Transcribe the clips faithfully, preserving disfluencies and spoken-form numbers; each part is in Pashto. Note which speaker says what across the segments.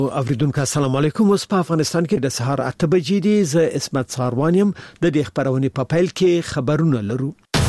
Speaker 1: اوریدونکو السلام علیکم. اوس په افغانستان کې د سهار اته بجې دي. زه اسمت ساروانیم. د دې خبرونه په پیل کې خبرونه لرو.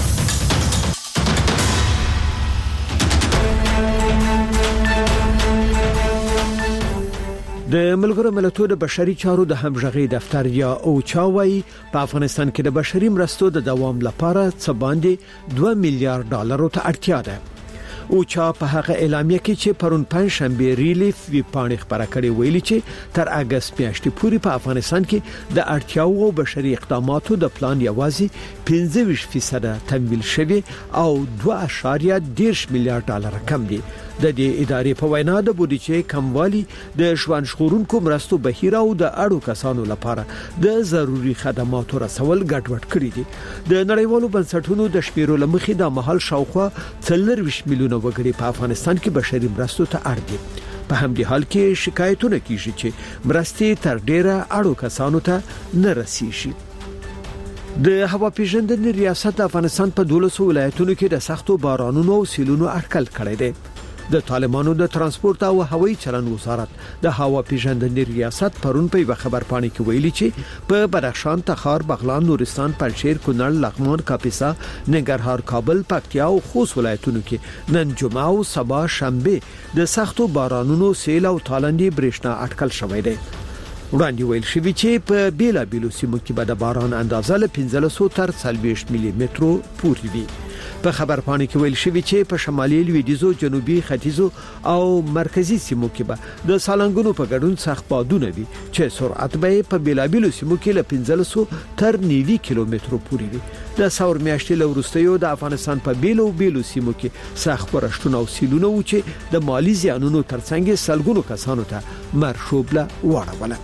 Speaker 1: د ملګرو ملتونو د بشري چارو د همغږي دفتر یا اوچا وايي په افغانستان کې د بشري مرستو د دوام لپاره څه باندې دوه میلیارډ ډالرو ته اړتیا ده. اوچا په هغه اعلامیه کې چې پرون پنځ شنبه ریلیف وی پاڼې خبره کړې ویلي چې تر اگست میاشتې پورې په افغانستان کې د اړتیاو او بشري اقداماتو د پلان یوازې پنځه ویشت فیصد تمویل شوی او دوه اعشاریه دېرش میلیارډ ډالر کم دي. د دې ادارې په وینا د بودیجې کموالی د ژوند ژغورونکو مرستو بهیر او د اړو کسانو لپاره د ضروري خدماتو رسول ګډوډ کړی دي. د نړیوالو بنسټونو د شمیرو لمخې د محل شاوخوا څلور ویشت میلیونه وګړي په افغانستان کې بشري مرستو ته اړ دي. په همدې حال کې شکایتونه کیږي چې مرستې تر ډیره اړو کسانو ته نه رسیږي. د هوا پیژندنې ریاست د افغانستان په دولسو ولایتونو کې د سختو بارانونو او سیلونو اټکل کړی دی. د طالبانو د ترانسپورت او هوایي چلند وزارت د هوا پیژندنې ریاست پرون په خبر پاڼې کې ویلي چې په بدخشان، تخار، بغلان، نورستان، پنجشیر، کونړ، لغمان، کاپیسا، ننګرهار، کابل، پکتیا او خوست ولایتونو کې نن جمعه او سبا شنبه د سختو بارانونو، سیل او تالندې برېښنا اټکل شوی دی. وړاندې ویل شوی چې په بیلا بیلو سیمو کې به د باران اندازه له پنځلس تر څلوېښت ملي مترو پورې وي. په خبر پاڼې کې ویل شوی چې په شمالي، لویدیځو، جنوبي، ختیځو او مرکزی سیمو کې به د سالنګونو په ګډون سخت بادونه وي چې سرعت به په بیلا بیلو سیمو کې له پنځلس تر نوي کیلومترو پورې وي. د ثور میاشتې له وروستیو د افغانستان په بیلو بیلو سیمو کې سخت ورښتونه او سیلونه و چې د مالی زیانونو ترڅنګ سلګونو کسانو ته مرشوبله واړوله.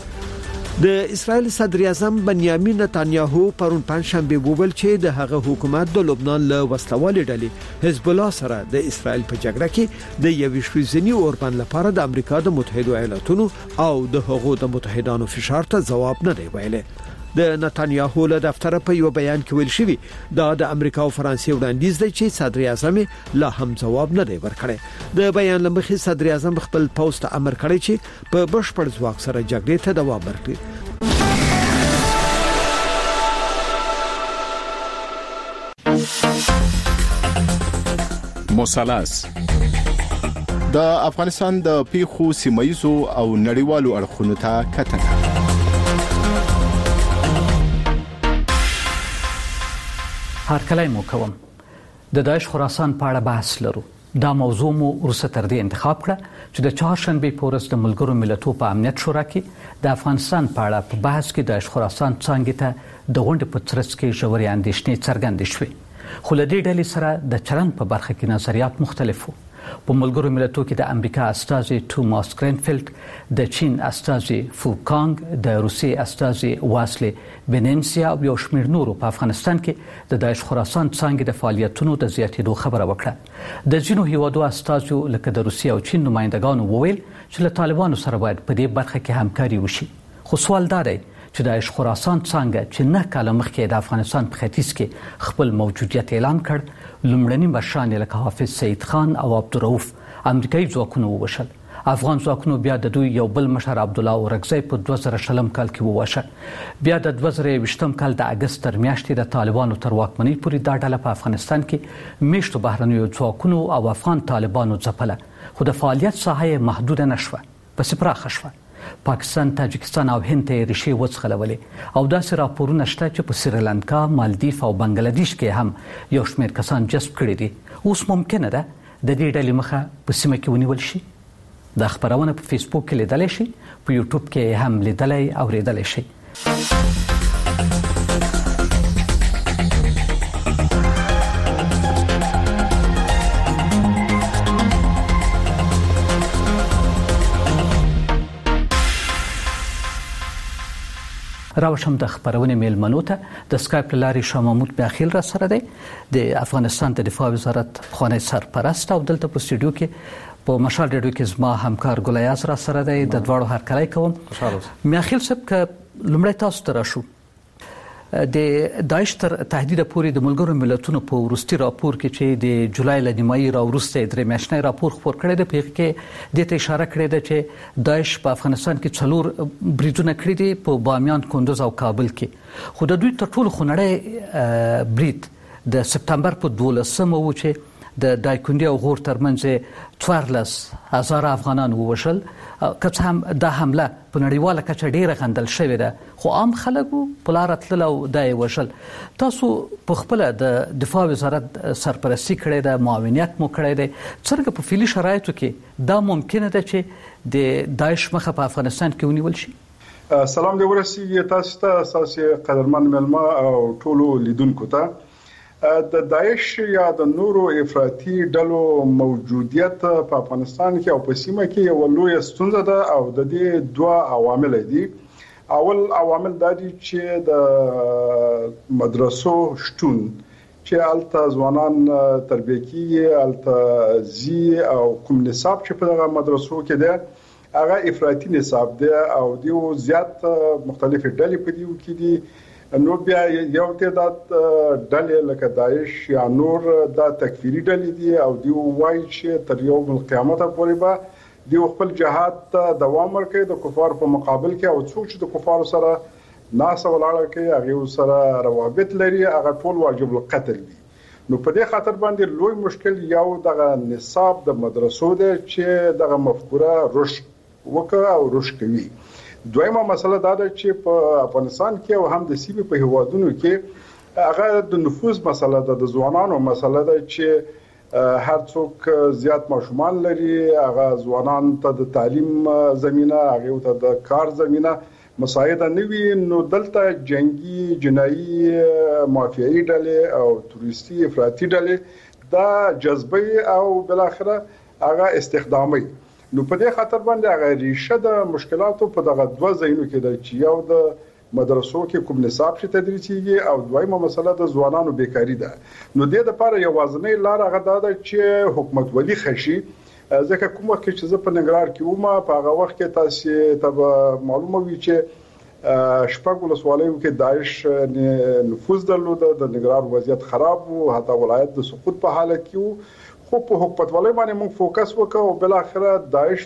Speaker 1: د اسرائیل صدر اعظم بنیامین نتانیاهو پرون پنځشنبه وویل چې د هغه حکومت د لبنان له وسلوالې ډلې حزب الله سره د اسرائیل په جګړه کې د یوې شویزنی اوربند لپاره د امریکا د متحده ایالاتونو او د هغو د متحدانو فشار ته جواب نه دی ویلی. د نتانیاهو له دفتر په یو بیان کې ویل شوی دا د امریکا او فرانسې وړاندیز دی چې صدر اعظم لا هم جواب نه دی ورکړی. د بیان لمخې صدر اعظم خپل پوسټ امر کړی چې په بشپړ ځواک سره جګړې ته دوام ورکړي.
Speaker 2: مثلث د افغانستان د پیښو سیمایزو او نړیوالو اړخونو ته کتنه.
Speaker 3: هرکلی مو کوم. د داعش خراسان په اړه بحث لرو. دا موضوع مو وروسته تر دې انتخاب کړه چې د چهارشنبه په ورځ د ملګرو ملتونو په امنیت شورا کې د افغانستان په اړه په بحث کې د داعش خراسان څنګه ته د غونډې په ترڅ کې ژورې اندېښنې څرګندې شوې. خو له دې ډلې سره د چلند په برخه کې نظریات مختلف وو. په ملګرو ملتونو کې د امریکا استازي توماس گرینفیلد، د چین استازي فوکانګ، د روسیې استازي واسلی بننسیا او یو شمېر نورو په افغانستان کې د داعش خراسان څنګه د فعالیتونو د زیاتېدو خبره وکړه. د ځینو هیوادو استازو لکه د روسیې او چین نمائندګانو وویل چې له طالبانو سره باید په دې برخه کې همکاري وشي. خو سوال دا دی چې داعش خراسان څنګه چې نه کاله مخکې د افغانستان په ختیځ کې خپل موجودیت اعلان کړ، لومړني مشران لکه حافظ سید خان او عبدالرؤف امریکایي ځواکونه ووژل. افغان ځواکونو بیا د دوی یو بل مشر عبدالله اورکزی په دوه زره شلم کال کې وواژه. بیا د دوه زره یوویشتم کال د اګست تر میاشتې د طالبانو تر واکمنۍ پورې دا ډله په افغانستان کې میشتو بهرنیو ځواکونو او افغان طالبانو ځپله، خو د فعالیت ساحه یې محدوده نه شوه، پسې پراخه شوه. پاکستان، تاجکستان او هند ته ریښې وڅخلولې او داسې راپورونه شته چې په سریلانکا، مالدیف او بنگلادیش کې هم یو شمېر کسان جذب کړي دي. اوس ممکنه ده د دې ډلې مخه په سیمه کې ونیول شي. دا خبرونه په فیسبوک کې لیدلای شي، په یوټیوب کې هم لیدلای او ریدلای شي. راوشم د خبرونه میلمنو ته د سکایپ لاري شاه محمود بخیل را سره دی، د افغانستان د دفاع وزارت خانه سرپرست او دلته په استودیو کې په مشال ریډیو کې زما همکار ګلیاز را سره دی. د دواړو هرکلی کوم. میخیل صاحب که لمړی تاسو ته راشو، د داعش تر تهدید پورې د ملګرو ملتونو په وروستي راپور کې چې د جولای ل نیمایي را وروسته درې میاشتنی راپور خپور کړی دی، په کې د ته اشاره کړې ده چې داعش په افغانستان کې څلور بریدونه کړی دي په بامیان، کندوز او کابل کې. خو د دوی تر ټولو خونړی برید د سپتمبر په دولسمه و چې د دایکنډي او غور ترمنځ څوارلس هزار افغانان ووژل. که څه هم دا حمله په نړیواله کچه ډیره غندل شوې ده، خو عام خلکو په لاره تلل او دا یې وژل. تاسو په خپله د دفاع وزارت سرپرستي کړې ده، معاونیت مو کړی دی. څرنګه په فعلي شرایطو کې دا ممکنه ده چې د داعش مخه په افغانستان کې ونیول شي؟
Speaker 4: سلام دې ورسیږي تاسو ته، تاسو قدرمن ملما او ټولو لیدونکو ته. د داعش یا د نورو افراطي ډلو موجودیت په افغانستان کې او په سیمه کې یو لوی ستونزه ده او د دې دوه عوامل دي. اول عوامل دا دي چې د مدرسو شتون چې الته ځوانان تربیه کیږي، الته زی او کوم نصاب چې په دغه مدرسو کې ده هغه افراطي نصاب ده او دیو زیات مختلفې ډلې په دیو کې دي. نو بیا یو تعداد ډلې لکه داعش یا نور دا تکفیری ډلې دي او دی وایي چې تر یوم القیامت پورې به دی خپل جهاد ته دوام ورکړي د کفار په مقابل کې، او څوک چې د کفار سره ناس ولاړه کوي هغه سره روابط لري هغه ټول واجب القتل دي. نو په دې خاطر باندې لوی مشکل یو دغه نصاب د مدرسو دی چې دغه مفکوره رشد وکړه او رشد کوي. دویمه مسله دا ده چې په افغانستان کې او هم د سیمې په هیوادونو کې هغه د نفوذ مسله ده، د ځوانانو مسله ده چې هر څوک زیات ماشومان لري، هغه ځوانان ته د تعلیم زمينه، هغه ته د کار زمينه مساعده نه وي. نو دلته جنگي جنایي مافیایي ډلې او تروریستي افراطي ډلې دا جذبه او بل اخره هغه استخدامي. نو په دې خاطر باندې هغه ریشه د مشکلاتو په دغه دوه ځایونو کې ده چې یو د مدرسو کې کوم نصاب چې تدریسيږي او دویمه مسله د ځوانانو بیکاری ده. نو د دې لپاره یوازینی لار هغه ده چې حکومت ولي خشي. ځکه کوم وخت چې زه په ننګرهار کې ومه په هغه وخت کې تاسو ته معلومه وي چې شپږ ولسوالیو کې داعش نفوذ درلود، د ننګرهار وضعیت خراب وو، حتی ولایت د سقوط په حالت کې وو. خو په حکومتولۍ باندې موږ فوکس وکړو او بل اخره داعش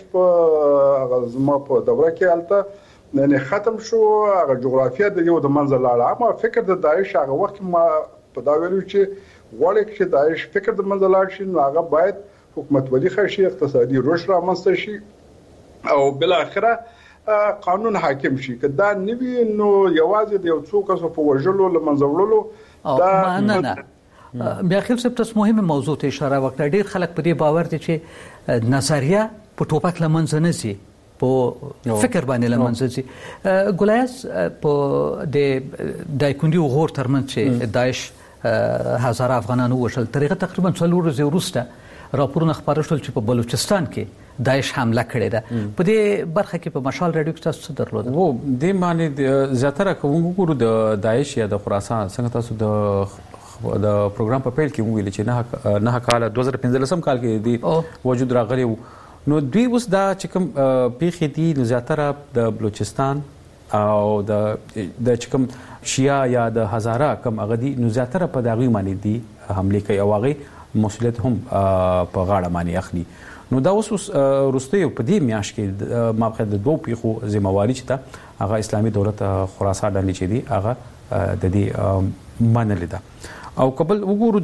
Speaker 4: په زما په دوره کې الته نه ختم شو. هغه جغرافیه د یو د منځ لاړه. اما فکر د داعش هغه وخت ما په دا ویلو چې غواړي چې داعش فکر د منځ لاړ شي، نو هغه باید حکومت ولي خشي، اقتصادي رشد رامنځته شي او بل اخره قانون حاکم شي. که دا نوي نو یوازې د یو څو کسو په وژلو لمنځه وړلو
Speaker 3: دا نه نه بیا خیر صاحب تاسو مهمه موضوع ته اشاره وکړه. ډیر خلک په دې باور دي چې نظریه په ټوپک لمنځه نه ځي، په فکر باندې لمنځه ځي. ګولیاس په د دایکنډي او غور ترمنځ چې داعش هزار افغانان وژل، طریقه تقریبا څلور ورځې وروسته راپورونه خبر شول چې په بلوچستان کې داعش حمله کړې ده. په دې برخه کې په مشال رادیو کې تاسو څه درلود؟
Speaker 5: وو د معنی زیاتره کوم ګورو د داعش یا د خراسان څنګه تاسو د د پروګرام په پیل کې ویل چې نه نه کال دوه هزار پنځلسم کال کې دی وجود راغلی. نو دوی اوس دا چې کوم پیښې دي نو زیاتره د بلوچستان او د د چې کوم شیا یا د هزاره کوم هغه دي نو زیاتره په دغه معنی دي حمله کوي او هغه مسؤلیت هم په غاړه معنی اخلي. نو دا اوس روسته په دې میاش کې مابقه د دوه پیښو ذمہواری چې تا هغه اسلامي دولت خراسان ډلې چې دي هغه د دې منل ده. او قبل وګورو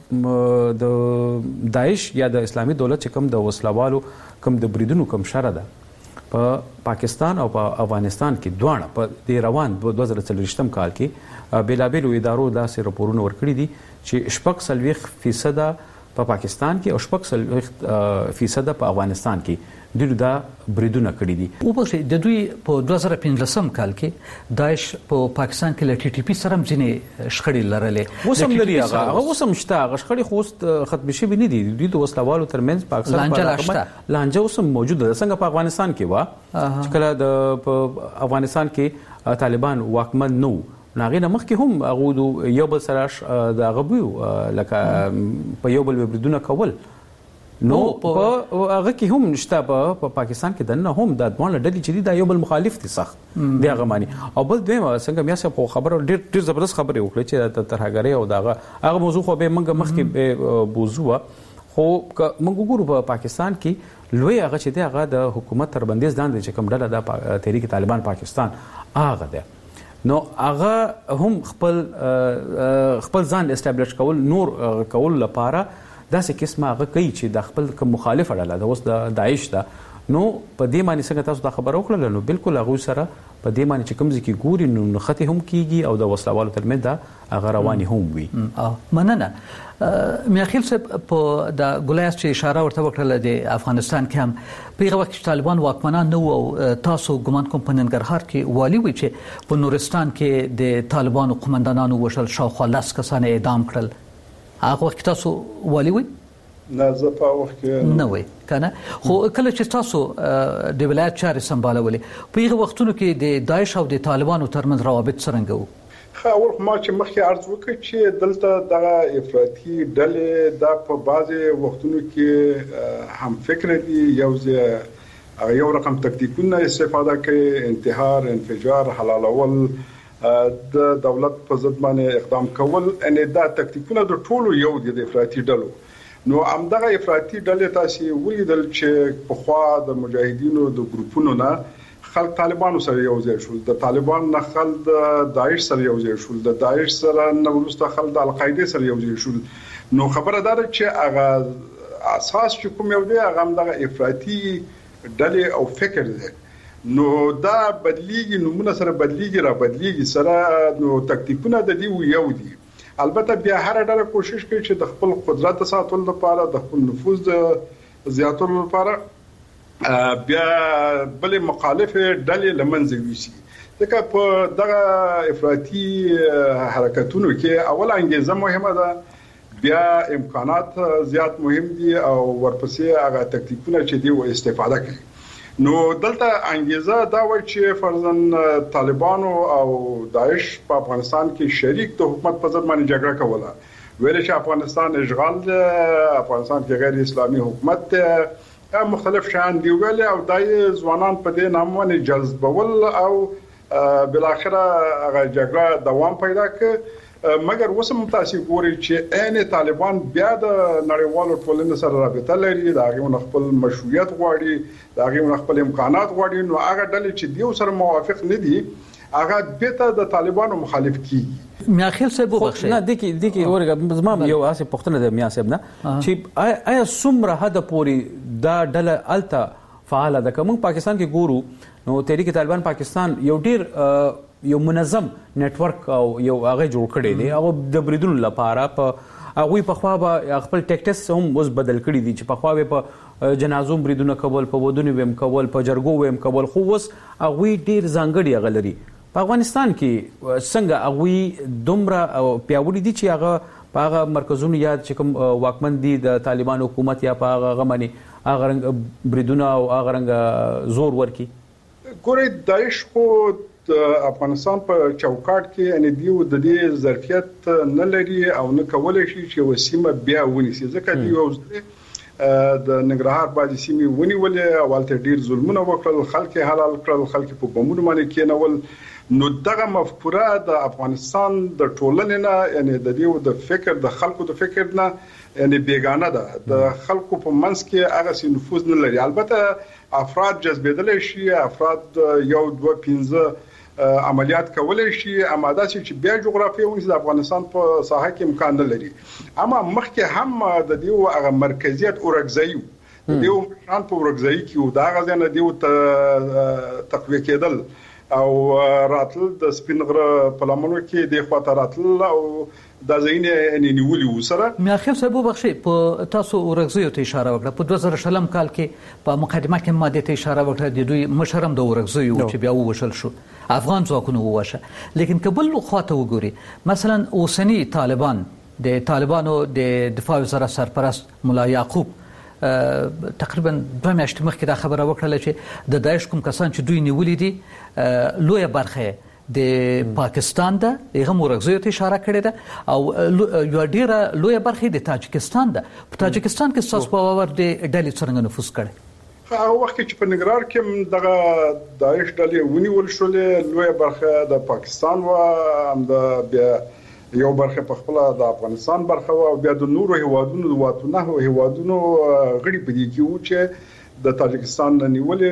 Speaker 5: د د داعش یا د اسلامي دولت چې کوم د وسلوالو کوم د بریدونو کوم شر ده په پاکستان او په افغانستان کې دوه په د روان دوه هزار څلورم کال کې بیلابیلو ادارو داسې راپورونه ورکړي دي چې شپږ سلويخ فیصد په پاکستان کې او شپږ سلويخ فیصد په افغانستان کې دوی دا بریدونه کړی دي.
Speaker 3: او په د دوی په دوه هزار پنځلسم کال کې داعش په پاکستان کې ل ټي ټي پی سره ځینې شخړې لرلې.
Speaker 5: وسم لري هغه هغه وسم شته هغه شخړې خو ختم شي نه دي. دوی د وسلوالو ترمنځ پاکستان په لانجه وسم موجود ده څنګه په افغانستان کې وا چې کله د افغانستان کې طالبان واکمن نو ناغې نه مخکې هم هغه یو بل سره د غبو لکه په یو بل بریدونه کول نو په هغه کې هم نشته په پاکستان کې دنه هم د دوه ډلې چې دا یو بل مخالف دي سخت دی هغه معنی او بل دوی څنګه میا څه خبره ډېر ډېر زبردست خبره وکړه چې ترهګری او داغه هغه موضوع خو به موږ مخکې بوزو خو موږ ګورو په پاکستان کې لوی هغه چې دی هغه د حکومت تر بندیز لاندې چې کوم ډله د تحریک طالبان پاکستان هغه ده نو هغه هم خپل خپل ځان استابلیش کول نور کول لپاره داسې قسمه هغه کوي چې د خپل کوم مخالف اړه ده اوس د داعش ده نو په دې معنی څنګه تاسو دا خبره وکړه نو بالکل هغه سره په دې معنی چې کوم ځکه ګوري نو نخته هم کیږي او د وسلوالو ترمنځ دا هغه رواني هم وي
Speaker 3: مننه میاخیل صاحب په د ګولیاس چې اشاره ورته وکړه د افغانستان کې هم په هغه وخت چې طالبان واکمنان نو او تاسو ګمان کوم په ننګرهار کې والی وي چې په نورستان کې د طالبانو قومندانانو وشل شاوخوا لاس کسان اعدام کړل هغه وخت تاسو والی وي
Speaker 4: نه زه په وخت کې
Speaker 3: نه وي کنه خو کله چې تاسو د ولایت چارې سمبالولې په هغه وختونو کې د داعش او د طالبانو ترمنځ روابط څنګه وو
Speaker 4: خو اول ما چې مخکې عرض وکړ چې دلته د افراطي ډلې د په بعضي وختونو کې هم فکر دي یو ځای یو رقم تکتیکونه استفاده کوي انتحار انفجار حلالول د دولت په ضد باندې اقدام کول ان دا تکتیکونه د ټولو یو دي د افراطي ډلو نو همدغه افراطي ډلې تاسو ولیدل چې په خوا د مجاهدینو د ګروپونو نه خلک طالبانو سره یو ځای شول د طالبان نه خلک د داعش سره یو ځای شول د داعش سره نو ورسته خلک د القاعده سره یو ځای شول نو خبره ده چې هغه اساس چې کوم یو دی هغه همدغه افراطي ډلې او فکر دی نو دا بدلیږي نمونه سره بدلیږي را بدلیږي سره نو تکتیکونه د دې یو دي البته بیا هر ډله کوشش کوي چې د خپل قدرت ساتلو لپاره د خپل نفوذ زیاتولو لپاره بیا بل مخالف ډلې لمنځه ویسي ځکه په دغه افراطي حرکتونو کې اول انګیزه مهمه ده بیا امکانات زیات مهم دي او ورپسې هغه تکتیکونه چې دی استفاده کوي نو دلته انګیزه دا و چې فرضاً طالبانو او داعش په افغانستان کې شریک د حکومت په ضد باندې جګړه کوله ویل چې افغانستان اشغال دی افغانستان کې غیر اسلامي حکومت دی مختلف شان دی ویل او دای ځوانان په دې نام باندې جذبول او بل اخره هغه جګړه دوام پیدا کړ مګر وسم تاسو ګوري چې عین طالبان بیا د نړیوالو ټولنې سره رابطه لري دا غو خپل مشروعیت غواړي دا غو خپل امکانات غواړي نو هغه ډلې چې دیو سره موافق نه دي هغه به د طالبانو مخالف کیږي
Speaker 3: میاخیل صاحب وبخښه
Speaker 5: نه د کی د کی ورګه زما یو اسه پښتنه د میا صاحب نه چې آیا څومره حد پورې دا ډله الته فعال ده کوم پاکستان کې ګورو نو تحریک طالبان پاکستان یو ډیر یو منظم نتورک او یو هغه جوړ کړی دی او د بریدونو لپاره په هغه په خوا به خپل ټیکټس هم اوس بدل کړی دي چې په خوا به په جنازو بریدونه کول په ودونو ويم کول په جرګو ويم کول خو اوس هغه ډیر ځانګړي غلري په افغانستان کې څنګه هغه دومره پیاوړي دي چې هغه په هغه مرکزونو یا چې کوم واکمن دي د طالبان حکومت یا په هغه غمني هغه رنګ بریدونه او هغه رنګ زور ورکی
Speaker 4: ګورې داعش خو افغانستان په چوکاټ کې ان دیو د دې ظرفیت نه لري او نه کولای شي چې وسیمه بیا ونیسي ځکه دی یو د ننګرهار باندې سیمه ونیولې او ولته ډیر ظلمونه وکړل خلک حلال کړل خلک په بمونو باندې کېنول نو دغه مفکوره د افغانستان د ټولنې نه یعنی د دیو د فکر د خلکو د فکر نه یعنی بیگانه ده د خلکو په منځ کې هغه سي نفوذ نه لري البته افراد جذبېدل شي افراد یو دوه پنځه عملیات کولای شي اماده چې بیا جغرافي ونیسي د افغانستان په ساحه کې امکان نه لري اما مخکې هم د دیو هغه مرکزیت اورګزایو د دیو شان په اورګزای کې دا غزنه دیو تقویه کېدل او راتل د سپینغره په لمنو کې د خواته راتل او د زینې نیولې وسره
Speaker 3: میاخیل صاحب وبخښي په تاسو اورګزیو ته اشاره وکړه په دوه زره شلم کال کې په مقدمه کې ماده ته اشاره وکړه د دوی مشرم د اورګزیو چې بیا وشل شو افغان ځواکونو ووشه لیکن کبل خواته وګوري مثلا اوسنی طالبان د طالبانو د دفاع وزارت سرپرست مولا یعقوب تقریبا دوه میاشتې مخکې دا خبره وکړه چې د داعش کوم کسان چې دوی نیولې دي لوی برخه د پاکستان ده هغه مرغزیو ته اشاره کړې ده او یو ډیره لوی برخه د تاجکستان ده. په تاجکستان کې تاسو په باور د ډلې څنګه نفوذ کړي؟
Speaker 4: هغه وخت چې په نګرار کې دغه داعش ډلې ونیول شولې لوی برخه د پاکستان و هم د بیا یو برخه په خپل د افغانستان برخه او بیا د نورو هیوادونو د واتونه هیوادونو غړي په دې کې و چې د تاجکستان نیولې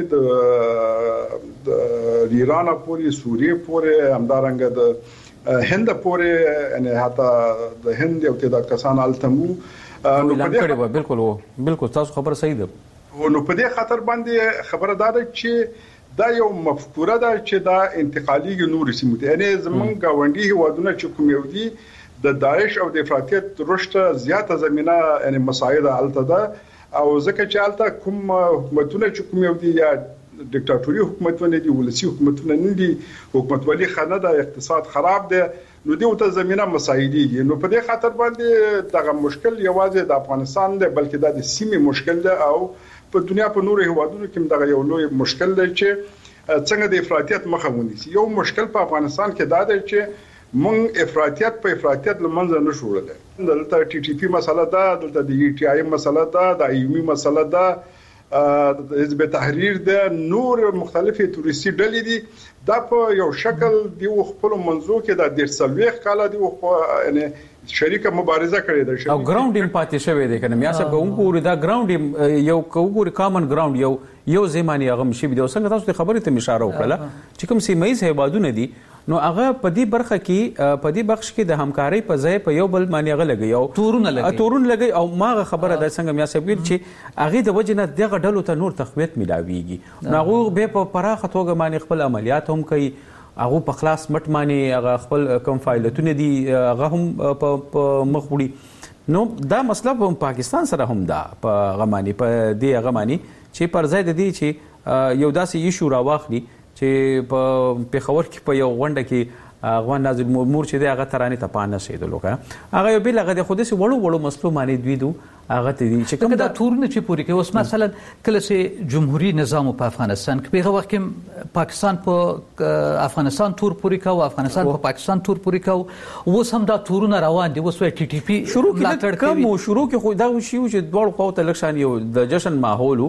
Speaker 4: د ایران پورې سوریه پورې همدارنګه د هند پورې یعنی حتی د هند یو ته د کسان التمو
Speaker 5: نو په دې بالکل بالکل تاسو خبر صحیح ده.
Speaker 4: نو په دې خاطر باندې خبره ده چې دا یو مفکوره ده چې دا انتقالي نور سیمو ته یعنی زمونږ گاونډي هیوادونه چې کوم یو دي د داعش او د افراطیت رشد زیاته زمينه یعنی مساعده الته ده او ځکه چې الته کوم حکومتونه چې کوم یو دي یا دیکتاتوري حکومتونه دي ولسی حکومتونه نه دي حکومتولي خانه ده اقتصاد خراب ده نو دیو ته زمينه مساعدي دي. نو په دې خاطر باندې دغه مشکل یوازې د افغانستان ده بلکې د سیمې مشکل ده او په دنیا په نورو هیوادونو کې دغه یو لوی مشکل دی چې څنګه د افراطیت مخه ونیسي. یو مشکل په افغانستان کې دا دی چې مونږ افراطیت په افراطیت لمنځه نه شوړل. دلته ټي ټي پی مسله ده، دلته د ای ټي آی مسله ده، د ایومي مسله ده، د حزب تحریر ده، نور مختلفې توريستي ډلې دي. دا په یو شکل دی خپل منځو کې د ډیر سلويخ کاله دی یعنی شریکه مبارزه کړې ده
Speaker 5: او ګراوند ان پاتې شوی دی کنه میا صاحب کوم دا ګراوند یو کوګور کامن ګراوند یو یو زمانی هغه مشي دی. څنګه تاسو ته خبرې ته اشاره وکړه چې کوم سیمایي هیوادونه دي نو هغه په دې برخه کې په دې بخش کې د همکاري په ځای په یو بل معنی هغه لګي او
Speaker 3: تورونه لګي
Speaker 5: تورونه لګي او ماغه خبره ده څنګه میا صاحب چې هغه د وجنه دغه ډلو ته نور تقویت ملاويږي. نو به په پراخه توګه معنی خپل عملیات هم کوي هغه په خلاص مټ معنی هغه خپل کوم فایلټونه دي هغه هم په مخ وړي. نو دا مسله په پاکستان سره هم ده په غمانی په دې غمانی چې پر ځای د دې چې یو داسې ایشو راواخلي چې په پیښور کې په یو غونډه کې افغان ناظر مور چې دی هغه ترانه ته پانه شیدلو کنه هغه یو بل هغه د خوده سي وړو وړو مسلو معنی دوی دو هغه ته دي چې کوم
Speaker 3: دا تورونه چې پوری کوي اوس مثلا کله چې جمهوریت نظام په افغانستان کې په وخت کې پاکستان په افغانستان تور پوری کوي افغانستان په پاکستان تور پوری کوي اوس هم دا تورونه روان دي اوس ټي ټي پی
Speaker 5: شروع کې کوم شروع کې خو دا شی چې دوړ قوت الکشن یو د جشن ماحول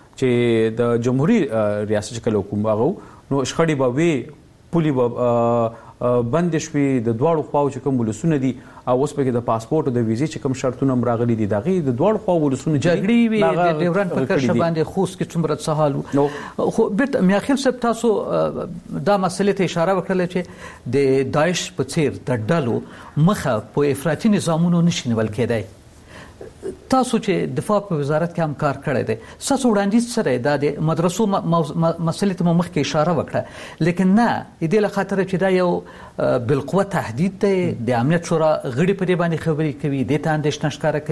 Speaker 5: چې د جمهوریت ریاست کله حکومت هغه نو شخړې به وي پولي به بند شوي د دواړو خواو چې کوم ولسونه دي او اوس په کې د پاسپورت او د ویزې چې کوم شرطونه راغلي دي دغه د دواړو خواو ولسونه
Speaker 3: جګړې وي د ډیورن په کرښه باندې خوست کې څومره سهال خو بیرته میاخیل صاحب تاسو دا مسلې ته اشاره وکړه چې د داعش په څیر د ډلو مخه په افراطي نظامونو نشي نیول کېدای. تاسو چې دفاع په وزارت کې هم کار کړی دی تاسو وړاندیز سره د مدرسو مسلې ته مخ کې اشاره وکړه لیکن نه دې له خاطر چې دا یو بالقوه تهدید دی د امنیت شورا غړي په دې باندې خبرې کوي د ته اندېښنه ښکاره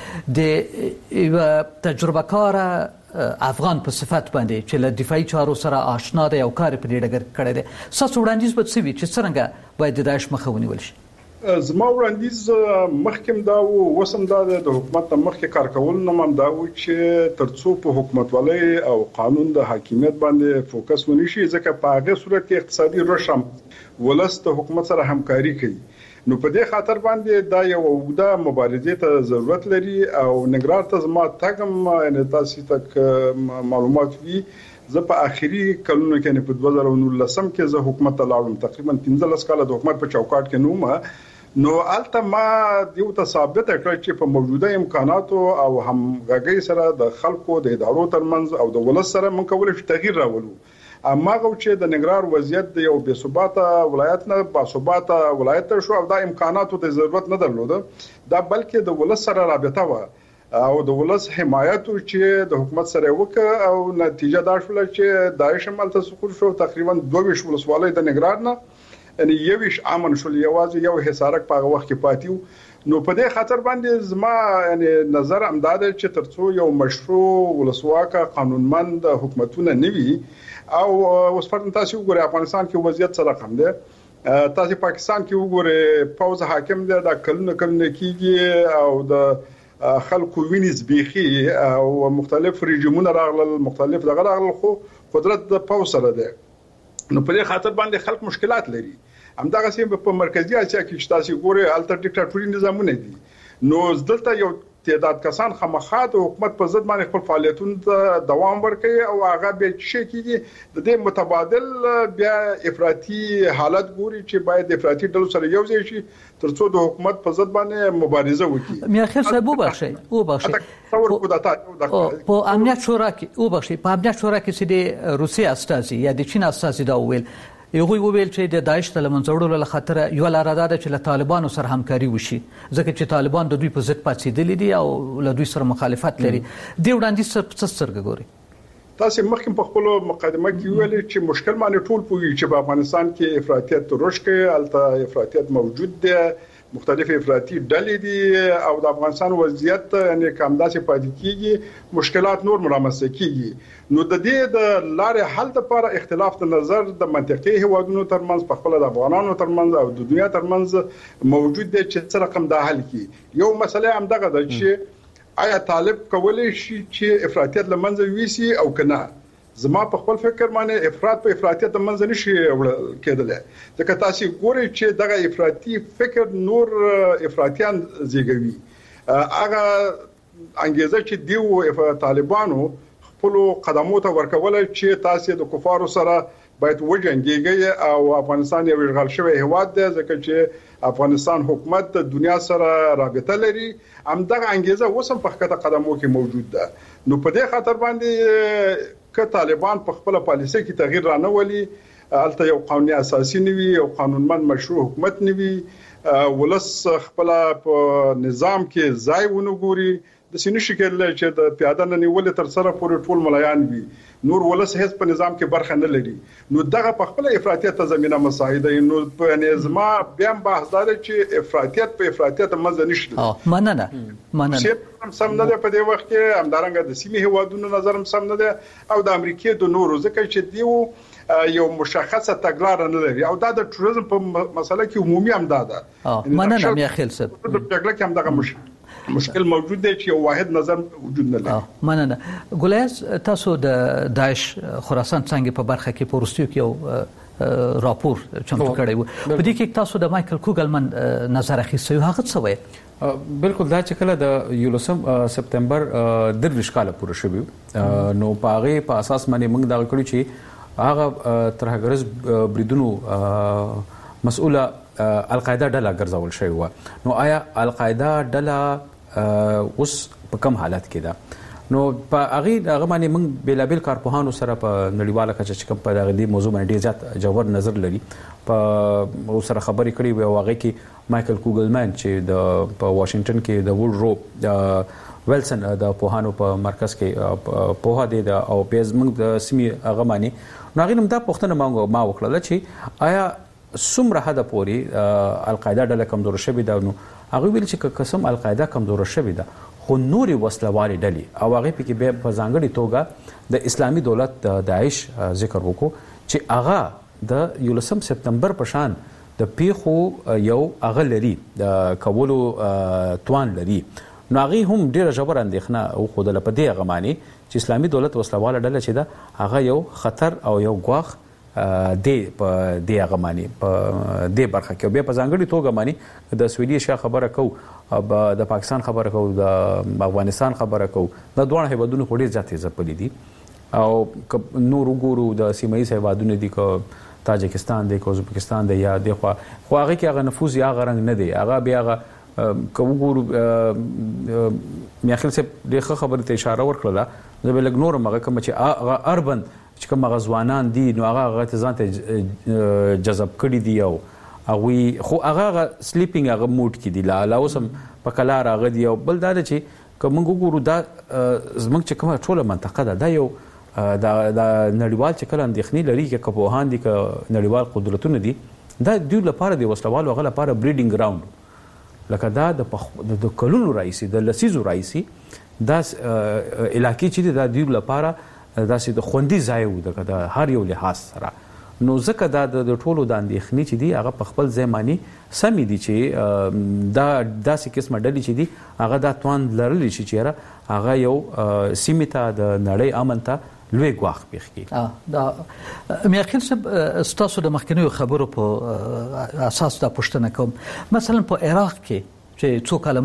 Speaker 3: کوي د تجربه کار افغان په صفت باندې چې له دفاعي چارو سره آشنا دی او کار په دې ډګر کړی دی تاسو وړاندیز به څه وي چې څنګه باید د داعش مخه ونیول شي؟
Speaker 4: زما وړاندیز مخکم دا و وسم دا د حکومت د مخکې کار کول نه مم دا و چې ترڅو په حکومتولۍ او قانون د حاکمیت باندې فوکس ونشي ځکه په هغه صورت کې اقتصادي رشم ولست حکومت سره همکاري کوي. نو په دې خاطر باندې دا یو وګړه مبارزې ته ضرورت لري او نګرار ته زما تاګم ان تاسو تک معلومات وی زه په اخري کلونو کې نه په دوه زره نولسم کې زه حکومت ته لاړم تقریبا پنځلس کاله د حکومت په چوکاټ کې نومه نو الته ما دیو ته ثابت کړ چې په موجوده امکاناتو او همغږي سره د خلکو د ادارو ترمنځ او د ولس سره مونږ کولای شو تغییر راولو. اما غو چې د نګرار وضعیت د یو بې ثباته ولایت نه با ثباته ولایت شو او د امکاناتو د ضرورت نه درلوده دا بلکې د ولس سره رابطه و او د ولس حمایت چې د حکومت سره وکړه او نتیجه دا شول چې داعش عمل ته سقوط شو تقریبا دوه ویشت ولسوالۍ د نګرار نه ان یوش امن شول یوازې یو حصارک په وخت کې پاتیو. نو په دې خاطر باندې زما یعنی نظر امداد چې ترڅو یو مشروع ولسواکه قانونمند حکومتونه نوي او اوس پر تاسو وګورئ افغانستان کې وضعیت سره کم دی تاسو پاکستان کې وګورئ پوز حاکم دی دا کلونه کلونه کیږي او د خلکو ویني زبيخي او مختلف رژیمونه راغلل مختلف دغه راغلل خو قدرت د پوز سره دی نو په دې خاطر باندې خلک مشکلات لري. همدغه سیم په مرکزی اسیا کې چې تاسو ګورئ الټر ډیکټاتوري نظامونه دي نو دلته یو تعداد کسان خامخا د حکومت په ضد باندې خپل فعالیتونو ته دوام ورکوي او هغه به شي کېږي د دې متبادل بیا افراطي حالت ګوري چې باید افراطي ډلو سره یو ځای شي ترڅو د حکومت په ضد باندې مبارزه وکړي.
Speaker 3: میاخر صاحب وبخشئ وبخشئ په امنیت شورا کې وبخشئ په امنیت شورا کې چې د روسي استازي یا د چین استازي دا ویل یو ویل چې د داعش تل منځوړلو له خاطر یو اراده ده چې له طالبانو سره همکاري وشي ځکه چې طالبان د دوی په ضد پاتېدلي دي او له دوی سره مخالفت لري. دی وړاندیز څه سترګې ګوري؟
Speaker 4: تاسو مخکې په خپل مقدمه کې ویل چې مشکل باندې ټول پوهیږي چې په افغانستان کې افراطیت ترش کې الته افراطیت موجود دی، مختلف افراطي ډلې دي او د افغانستان وضعیت یعنی کمداسې پاتې کیږي، مشکلات نور مرامسته کیږي. نو د دې د لارې حل لپاره اختلاف د نظر د منطقي هیوادونو ترمنځ په خپل د افغانانو ترمنځ او د دنیا ترمنځ موجود دی چې څه رقم د حل کی. یو مسله هم دغه ده چې آیا طالب کولای شي چې افراطیت لمنځه ویسي او کنه. زما په خپل فکر باندې افراط په افراطیت د منځ نشي وړل کېدل ځکه تاسو ګورئ چې دغه افراطي فکر نور افراطیان زیږوي. هغه انګیزه چې دیو طالبانو خپل قدمو ته ورکول چې تاسو د کفارو سره باید وجنګيږي او افغانستان یو اشغال شوی هیواد دی ځکه چې افغانستان حکومت د دنیا سره رابطه لري. همدغه انګیزه وسم په خطه قدمو کې موجود ده. نو په دې خاطر باندې که طالبان په خپل پالیسي کې تغییر رانولي الته یو قانوني اساسي نوي او قانونمند مشروع حکومت نوي ولس خپل په نظام کې ځای ونګوري د سینې شکل چې د پیاده نه نیول تر سره پورې ټول ملایان وي نور ولس هیڅ په نظام کې برخه نه لري. نو دغه په خپل افراطیت ته زمينه مساعده نو په نظام بیا بحث دار چې افراطیت په افراطیت مزه نشته.
Speaker 3: مننه مننه
Speaker 4: هم سم نه ده په دې وخت کې همدارنګه د سیمې هوادونو نظر هم سم نه ده او د امریکای د نورو ځکه چې دیو یو مشخصه تګلار نه لري او دا د ټوریزم په مسله کې عمومي هم ده.
Speaker 3: مننه میا خیل صاحب
Speaker 4: د جګړه کې هم دغه مشکل مشکل موجود دی چې یو واحد نظر وجود نه لري.
Speaker 3: مننه. ګلیاس تاسو د داعش خراسان څنګه په برخه کې پورستیو کې یو راپور چمتو کړی و په دې کې تاسو د مایکل کوګلمن نظر اخیستی هغه څه وایي؟
Speaker 5: بالکل دا چې کله د یولسم سپتمبر درویش کال پوره شوی نو په هغه په اساس باندې موږ دا کړو چې هغه ترهګرز بریدونو مسؤله القاعده ډله ګرځول شوی و. نو آیا القاعده ډله اوس په کوم حالت کې ده؟ نو په هغه هغه باندې موږ بیلابل کارپوهانو سره په نړیواله کچه چې کوم په دغه دې موضوع باندې ډیر زیات جوړ نظر لري په سره خبرې کړې وي او هغه کې مایکل کوګلمن چې د په واشنگټن کې د وډ رو ویلسن د پوهانو په مرکز کې پوها دي او پیز موږ د سیمې هغه باندې نو هغه هم دا پوښتنه ما ما وکړه چې آیا څومره حد پورې القاعده ډله کمزور شوې ده؟ نو هغه ویل چې قسم القاعده کمزور شوې ده خو نوري وسلوالي ډلې او هغه پکې به په ځانګړي توګه د اسلامي دولت داعش ذکر وکړو چې هغه د یولسم سپتمبر په شان د پیخو یو هغه لري د کولو توان لري. نو هغه هم ډیره ژوره اندېښنه او خود له پدې هغه معنی چې اسلامي دولت وسلواله ډله چې ده هغه یو خطر او یو ګواخ د په د هغه معنی په د برخه کې به په ځانګړي توګه معنی د سویډي شاه خبره کو د پاکستان خبره کو د افغانستان خبره کو د دوه هیوادونو په ډیر ځاتې ځپلې دي او نور وګورو د سیمایي هیوادونو دي کو تاجکستان دی کو ازبکستان دی یا د خو خو هغه کې هغه نفوذ یا غرنګ نه دی هغه بیا هغه کو وګورو میاخل څه د خبره ته اشاره ورکړه زه به لګ نور مګه کوم چې هغه اربن چې کوم غزوانان دي نو هغه هغه ځان ته جذب کړي دي او هغه خو هغه سلیپینګ هغه موډ کې دي لا لا اوسم په کلار هغه دی او بل دا چې کوم وګورو دا زموږ چې کومه ټوله منطقه ده دا یو دا د نړیوال چې کله اندېښنې لري چې کپوهان دي ک نړیوال قدرتونه دي دا دوی لپاره د وسلوالو هغه لپاره بریډینګ ګراوند لکه دا د د کلونو رئیسي د لسیزو رئیسي دا علاقې چې دا دوی لپاره داسې د خوندي ځای و د هر یو لحاظ سره. نو ځکه دا د ټولو د اندېښنې چې دي هغه په خپل ځای معنی سمې دي چې دا داسې قسمه ډلې چې دي هغه دا توان لرلی شي چې هغه یو سیمې ته د نړۍ امن ته لوی ګواښ پیښ کړي.
Speaker 3: دا میاخیل صاحب ستاسو د مخکنیو خبرو په اساس دا پوښتنه کوم، مثلا په عراق کې چې څو کال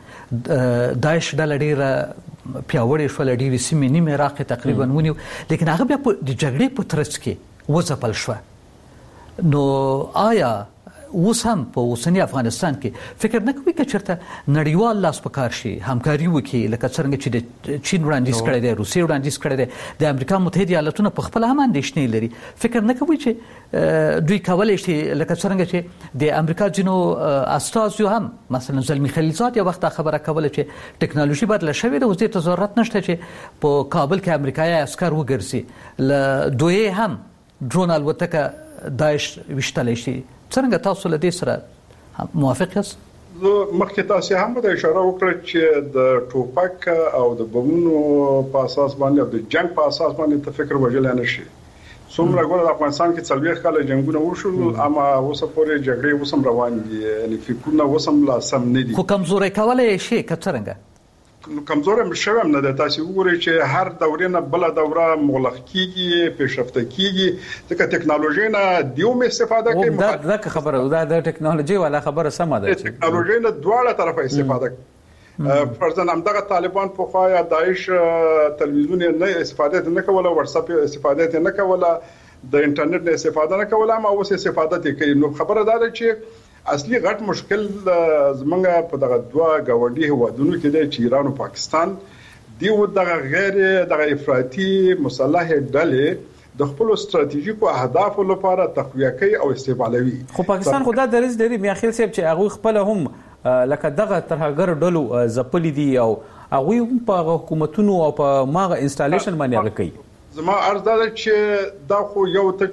Speaker 3: مخکې داعش ډله ډېره پیاوړې شوه، ډېرې سیمې نیمې عراق تقریبا ونیو، لیکن هغه بیا د جګړې په ترڅ کې وځپل شوه. نو آیا اوس هم په اوسنی افغانستان کې فکر نه کوي چې چېرته نړیوال لاس په کار شي، همکاري وکړي، لکه څرنګه چې د چین وړاندیز کړی دی، روسیې وړاندیز کړی دی، د امریکا متحده ایالاتونه په خپله هم اندېښنې لري؟ فکر نه کوي چې دوی کولی شي لکه څرنګه چې د امریکا ځینو استازو هم مثلا زلمي خلیلزاد یو وخت دا خبره کوله چې ټکنالوژي بدله شوې ده، اوس دې ته ضرورت نشته چې په کابل کې امریکایي عسکر وګرځي، له دوی هم ډرون الوتکه داعش ویشتلی شي. څنګه تاسو له دې سره موافق یاست؟
Speaker 4: زه مخکې تاسو هم د اشاره وکړه چې د ټوپک او د بمونو په اساس باندې او د جنگ په اساس باندې ته فکر وجل نه شي. څومره ګوره د افغانستان کې څلوېښت کاله جنگونه وشول، اما اوس پورې جګړې وسم روان دي، یعنی فکرونه وسم لا سم نه دي.
Speaker 3: خو کمزوري کولای شي کڅرنګ
Speaker 4: کمزور هم شوم نه د تاسو وګورئ چې هر دورې نه بل دوره مغلق کیږي، پیشرفته کیږي، ځکه ټکنالوژي نه دیوم استفاده کوي.
Speaker 5: دا دا خبره دا د ټکنالوژي ولا خبره سم ده چې
Speaker 4: ټکنالوژي نه دواړه طرفه استفاده کوي. فرضاً همدغه طالبان په خوا یا داعش تلویزیون نه استفاده نه کوله، واتس اپ استفاده نه کوله، د انټرنیټ نه استفاده نه کوله، ما اوس استفاده کوي. نو خبره دا ده چې اصلي غټ مشکل زمونږ په دغه دوه ګاونډي هیوادونو کې دی چې ایران او پاکستان دی، و دغه غیر دغه افراطي مسلح ډلې د خپل ستراتیژیکو اهدافو لپاره تقویه کوي او استعمالوي.
Speaker 5: خو پاکستان خو دا درز لري میاخیل صاحب چې هغه خپل هم لکه دغه ترهګر ډلو ځپلي دي او هغه په حکومتونو او په ماغه انسټالیشن باندې هغه کوي.
Speaker 4: زما عرض دا چې دا خو یو ته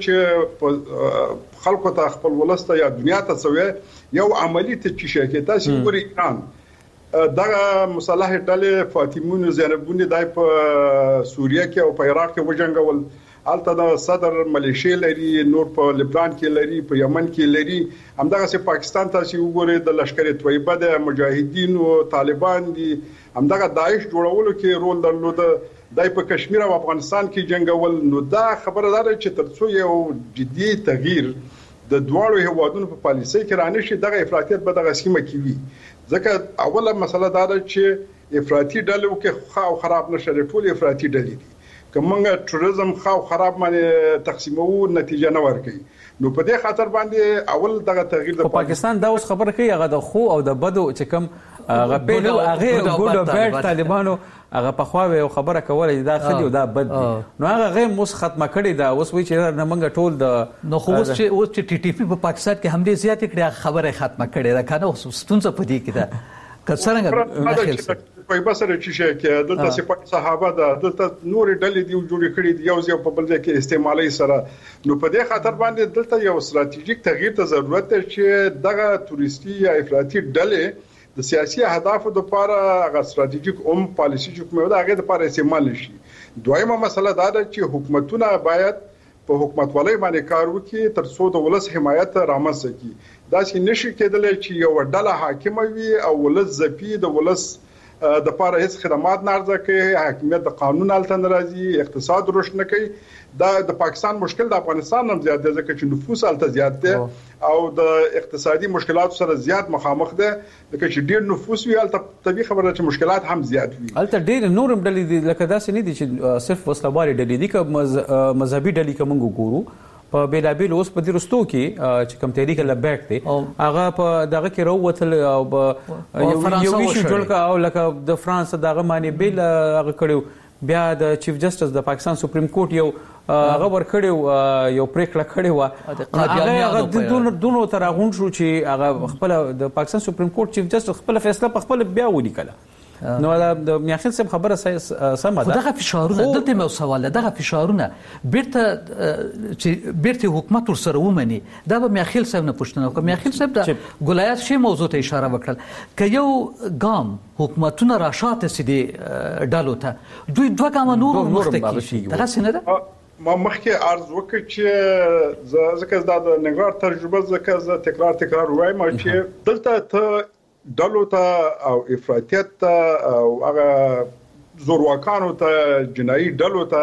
Speaker 4: چې خلکو ته خپل ولسته یا دنیا ته سوي یو عملی ته چې شي تاسو ګورئ ایران دغه مصالح ډلې فاطمون زینبون دای په سوریه کې او په عراق کې وجنګول، البته د صدر ملیشیا لري، نور په لبنان کې لري، په یمن کې لري، همدغه سه پاکستان تاسو وګورئ د لشکر طیبه د مجاهدین او طالبان دي، همدغه داعش جوړولو کې رول درلود، دای په کشمیر او افغانستان کې جنگول. نو دا خبره ده چې ترڅو یو جدي تغییر د دواړو هیوادونو په پالیسۍ کې رانه شي، دغه افراطیت به دغه سیمه کې وي. ځکه اوله مسله دا ده چې افراطي ډلې کې خو خراب نشي، ټول افراطي ډلې دي. کومه ټوریزم خو خراب باندې تقسیمو نتیجه نه ورکړي. نو په دې خاطر باندې اول دغه تغییر د
Speaker 5: پاکستان دا اوس خبره کوي هغه د خو او د بدو چې کوم هغه په هغه ګډ او بیډ طالبانو هغه په خوا یو خبره کوله دا خدي او دا بد دي، نو هغه غیم اوس ختمه کړي دا اوس وی چې نه منګه ټول د
Speaker 3: نو خو اوس چې اوس چې ټي ټي پی په پاکستان کې حمله زیات کړي خبره ختمه کړي دا کنه اوس ستونزه پدې کې ده کڅرنګ
Speaker 4: په بسره چې شي کې دلته سپاه صحابه ده، دلته نور ډلې دی جوړې کړې دي، یو ځای په بل ځای کې استعمالي سره. نو په دې خاطر باندې دلته یو ستراتیژیک تغییر ته ضرورت ده چې دغه توريستي یا افراطي ډلې د سیاسي اهدافو لپاره هغه ستراتیژیک اوم پالیسي چې کومه ده هغه لپاره استعمال شي. دویمه مسله دا ده چې حکومتونه باید په حکومت ولای باندې کار وکړي تر څو د ولس حمایت رامنځته کړي. دا چې نشي کېدلی چې یو ډله حاکم وي او ولس ځپي، د ولس د لپاره هیڅ خدمات نه ارزه کوي، حاکمیت د قانون الته ناراضي، اقتصاد رشد نه کوي. دا د پاکستان مشکل د افغانستان هم زیات دی ځکه چې نفوس الته زیات دی او د اقتصادي مشکلاتو سره زیات مخامخ دی، ځکه چې ډیر نفوس وی الته طبيعي خبره چې مشکلات هم زیات وي.
Speaker 5: الته ډیر نورم ډلې دي لکه داسې نه دي چې صرف وسلوالي ډلې دي، که مذهبي ډلې کوم ګورو په بیلابیل اوس په دې رستو کې چې کوم تحریک لبیک دی هغه په دغه کې راووتل او یو ویشن جوړ کا او لکه د فرانس دغه معنی بیل هغه کړو، بیا د چیف جسټس د پاکستان سپریم کورټ یو هغه ور کړو یو پریکړه کړې و، هغه د دونو دونو تر غون شو چې هغه خپل د پاکستان سپریم کورټ چیف جسټس خپل فیصله په خپل بیا ولیکله. نو د میاخیل صاحب خبره سمه ده.
Speaker 3: دغه فشارونه دلته مو سوال دغه فشارونه بیرته چې بیرته حکومت ور سره ومني، دا به میاخیل صاحب نه پوښتنه وکړه. میاخیل صاحب د ګولایات شی موضوع ته اشاره وکړه ک یو ګام حکومتونه راشاته سي دي ډالو ته دوی دوه ګام نور مخته کیږي. دا څنګه ده؟
Speaker 4: ما مخکې عرض وکړ چې ځکه دا د نګار تجربه ځکه ز تکرار تکرار وایم چې دلته ته ډلو ته او افراطیت ته او هغه زورواکانو ته جنایي ډلو ته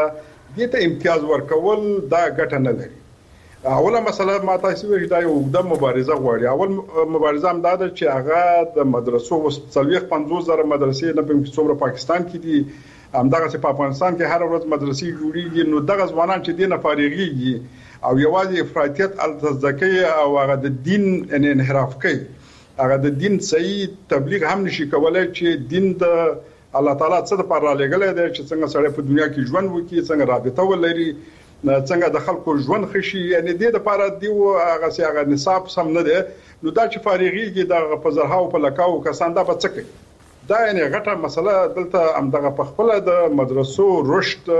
Speaker 4: دې ته امتیاز ورکول دا ګټه نه لري. اوله مسله ما تاسو ویل دا یو د مبارزه غواړي. اول مبارزه هم دا ده چې هغه د مدرسو څلويخ پنځوس زره مدرسې نه په څومره پاکستان کې دي، همدغه په افغانستان کې هر ورځ مدرسې جوړیږي، نو دغه ځوانان چې دینه فارغيږي او یوازې افراطیت التزکی او هغه د دین ان انحراف کوي، هغه د دین صحیح تبلیغ هم نشي کولای چې دین د الله تعالی څخه د پر لګلې ده چې څنګه سړی په دنیا کې ژوند وکړي، څنګه رابطه ولري، څنګه د خلکو ژوند خشي. یعنی د دې لپاره دی هغه سي هغه نصاب سم نه ده. نو دا چې فارغيږي د په زرهاو په لکاو کسان دا به څه کوي؟ دا یعنی غټه مسله دلته همدغه په خپل د مدرسو رشد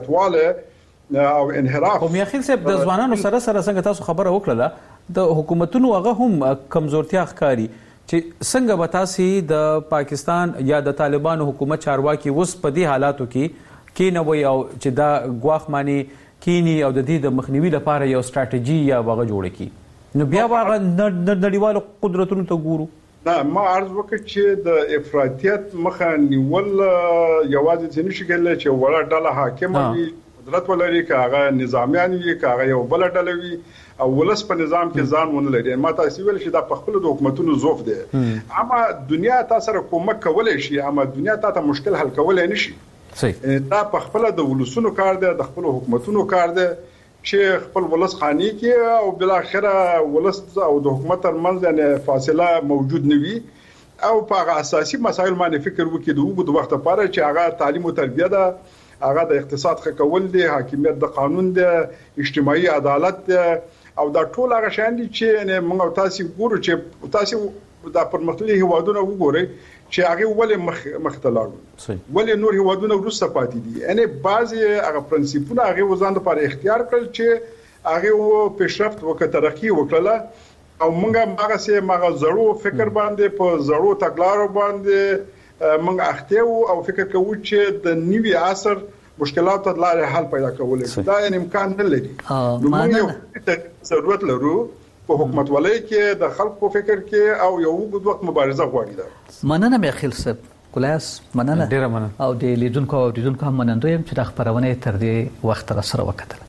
Speaker 4: زیاتواله او انحراف.
Speaker 5: او میاخیل صاحب د ځوانانو سره سره څنګه تاسو خبره وکړه د حکومتونو هغه هم کمزورتیا ښکاری چې څنګه به تاسو د پاکستان یا د طالبانو حکومت چارواکي اوس په دې حالاتو کې کینوي او چې دا غواخ معنی کینی او د دې د مخنیوي لپاره یو ستراتیژي یا وغه جوړ کړي، نو بیا واغه نړیوالو قدرتونو ته ګورو.
Speaker 4: دا ما عرض وکړ چې د افراطیت مخه نیول یوازې ځینې شي کېدل چې وړه ډله حاکم وي، قدرت ولري، کاغه نظامیان وي، کاغه یو بل ډله وي او ولس په نظام کې ځان ونه لري. ما تاسو ویل چې دا په خپل د حکومتونو زوف دی، اما دنیا تاسو سره کومک کولای شي، اما دنیا تاسو مشکل حل کولای نشي. صحیح. دا په خپل د ولسونو کار دی، د خپل حکومتونو کار دی چې خپل ولس خاني کې او بل اخره ولس او د حکومت ترمنځ یعنی فاصله موجود نه وي او په اساسي مسایل باندې فکر وکړي د وګړو وخت لپاره چې هغه تعلیم او تربیه ده، هغه د اقتصاد ښه کول دي، حاکمیت د قانون ده، اجتماعي عدالت ده او دا ټول هغه شان دي چې یعنی موږ تاسو ګورو چې تاسو د پرمختللي هیوادونو وګورئ چې هغه ولې مخ مختلالو ولې نور هیوادونه وروسته پاتې دي. یعنی بعضي هغه پرنسپونه هغه وزن لپاره اختیار کړل چې هغه پیشرفت وکړه، ترقی وکړه او موږ هغه سه مغه زړو فکر باندې په زړو تګلارو باندې موږ اخته او فکر کوو چې د نیوي عصر مشکلات ته لارې حل پیدا کولای. دا یعنی امکان نه لري. نو موږ ضرورت لرو په حکومت ولای کې د خلکو فکر کې او یو وګړو وخت مبارزه غواړي. دا
Speaker 3: مننه مې خیل صاحب کلاس مننه
Speaker 5: ډیره مننه
Speaker 3: او د لیدونکو او لیدونکو هم مننه یم چې د خبرونه تر دې وخت را سره وکړه.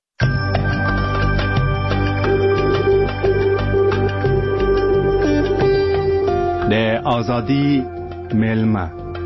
Speaker 6: د ازادي ملما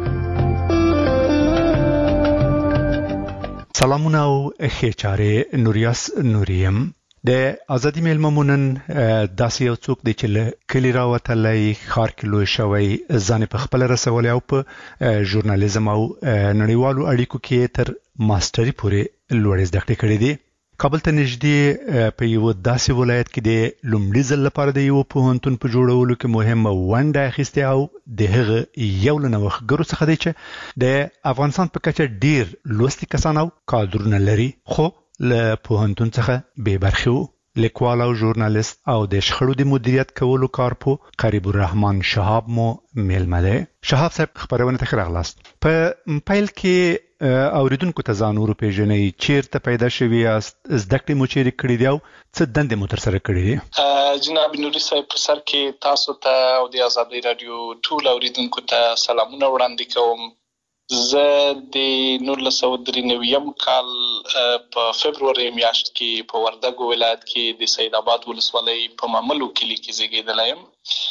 Speaker 6: سلامونه او خېچاره نوریاس نوریم د ازادي ملممونن داسې یو څوک دی چې له کلی راوتلی خار کې لوی شوی ځان په خپل رسولي او په ژورنالیزم او نړیوالو اړیکو کې تر ماستري پورې لوړ زده کړې کړې دي. کابل ته نږدې په یو داسې ولایت کې د لومړي ځل لپاره د یو پوهنتون په جوړولو کې مهمه ونډه اخیستې او د هغه یو له نوښتګرو څخه دی چې د افغانستان په کچه ډیر لوستي کسان او کادرونه لري خو له پوهنتون څخه بې برخې وو. لیکوال او ژورنالیست او د شخړو د مدیریت کولو کارپو قریب الرحمن شهاب مو میلمه دی. شهاب صاحب خبرونه ته ښه راغلاست. په پیل کې اوریدونکو ته ځان ور پیژنئ، چیرته پیدا شوي یاست، زده کړې مو چیرې کړې دي او څه دندې مو ترسره کړې دي؟
Speaker 7: جناب نوري صاحب په سر کې تاسو ته او د آزادۍ رادیو ټول اوریدونکو ته سلامونه وړاندې کوم. زه د نولس سوه درې نوي کال په فبروري میاشت کې په وردګو ولایت کې د سید آباد ولسوالۍ په ماملو کلي کې زیږیدلی یم.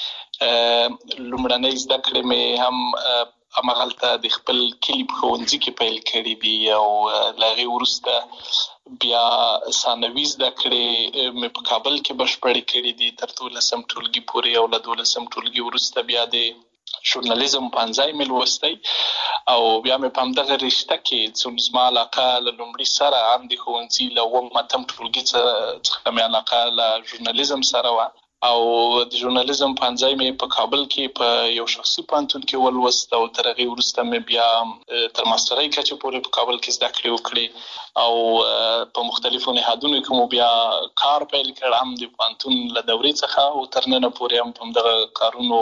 Speaker 7: لومړنۍ زده کړې مې هم همغلته د خپل کلي په ښوونځي کې پیل کړي دي او له هغې وروسته بیا ثانوي زده کړې مې په کابل کې بشپړې کړي دي تر دولسم ټولګي پورې او له دولسم ټولګي وروسته بیا د ژورنالیزم پنځای مې لوستی او بیا مې په همدغه رشته کې څومره زما علاقه له لومړي سره هم د ښوونځي له اووم اتم ټولګي څخه مې علاقه له ژورنالیزم سره وه او د ژورنالیزم پنځای مې په کابل کې په یو شخصي پوهنتون کې ولوست او تر هغې وروسته مې بیا تر ماسترۍ کچې پورې په کابل کې زده کړې وکړې او په مختلفو نهادونو کې مو بیا کار پیل کړ، هم د پوهنتون له دورې څخه او تر ننه پورې هم په همدغه کارونو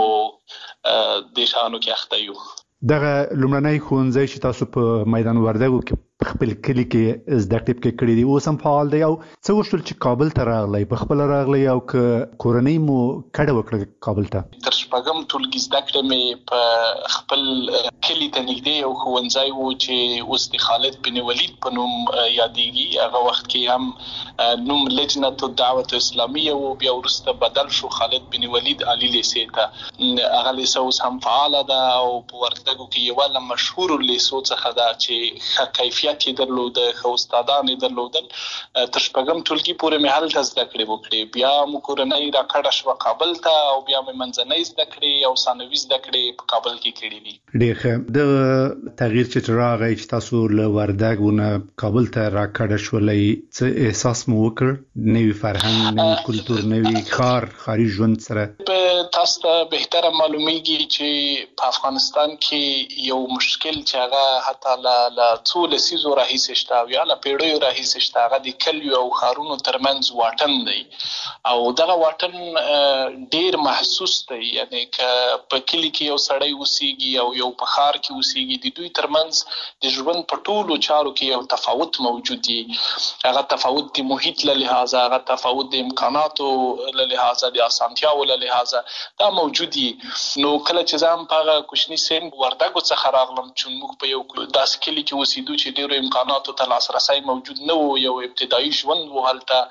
Speaker 7: دې شیانو کې اخته یو.
Speaker 6: دغه لومړنی ښوونځی چې تاسو په میدان وردګو کې په خپل کلي کې زده کړې پکې کړې دي اوس هم فعال دی او څه وشول چې کابل ته راغلی، په خپله راغلی او که کورنۍ مو کډه وکړه کابل ته؟
Speaker 7: تر شپږم ټولګي زده کړې مې په خپل کلی ته نږدې یو ښوونځی و چې اوس د خالد بن ولید په نوم یادېږي. هغه وخت کې هم نوم لجنه الدعوه اسلامیه و، بیا وروسته بدل شو خالد بن ولید علی لیسې ته. هغه لیسه اوس هم فعاله ده او په وردګو کې یوه له مشهورو لیسو څخه ده چې ښه کیفیت یې درلوده، ښه استادان یې درلودل. تر شپږم ټولګي پورې مې هلته زده کړې وکړې. بیا مو کورنۍ راکډه شوه کابل ته او بیا مې منځنۍ زده کړې او ثانوي زده کړې په کابل کې کړې دي.
Speaker 6: ډېر ښه. د تغییر چې راغی چې تاسو له وردګو نه کابل ته راکډه شولئ، څه احساس مو وکړ؟ نوي فرهنګ، نوي کلتور، نوي ښار، ښاري ژوند سره؟
Speaker 7: تاسو ته بهتره معلومیږي چې په افغانستان کې یو مشکل چې هغه حتی له څو لسیزو راهیسې شته او یا له پیړیو راهیسې شته، هغه د کلیو او ښارونو ترمنځ واټن دی او دغه واټن ډیر محسوس دی. یعنی که په کلی کې یو سړی اوسېږي او یو په ښار کې اوسېږي، د دوی ترمنځ د ژوند په ټولو چارو کې یو تفاوت موجود دی. هغه تفاوت د محیط له لحاظه، هغه تفاوت د امکاناتو له لحاظه، د اسانتیاو له لحاظه دا موجود دي. نو کله چې زه هم په هغه کوچني سن وردګو څخه راغلم چې موږ په یو داسې کلي کې اوسېدو چې ډېرو امکاناتو ته لاسرسی موجود نه و، یو ابتدایي ژوند و هلته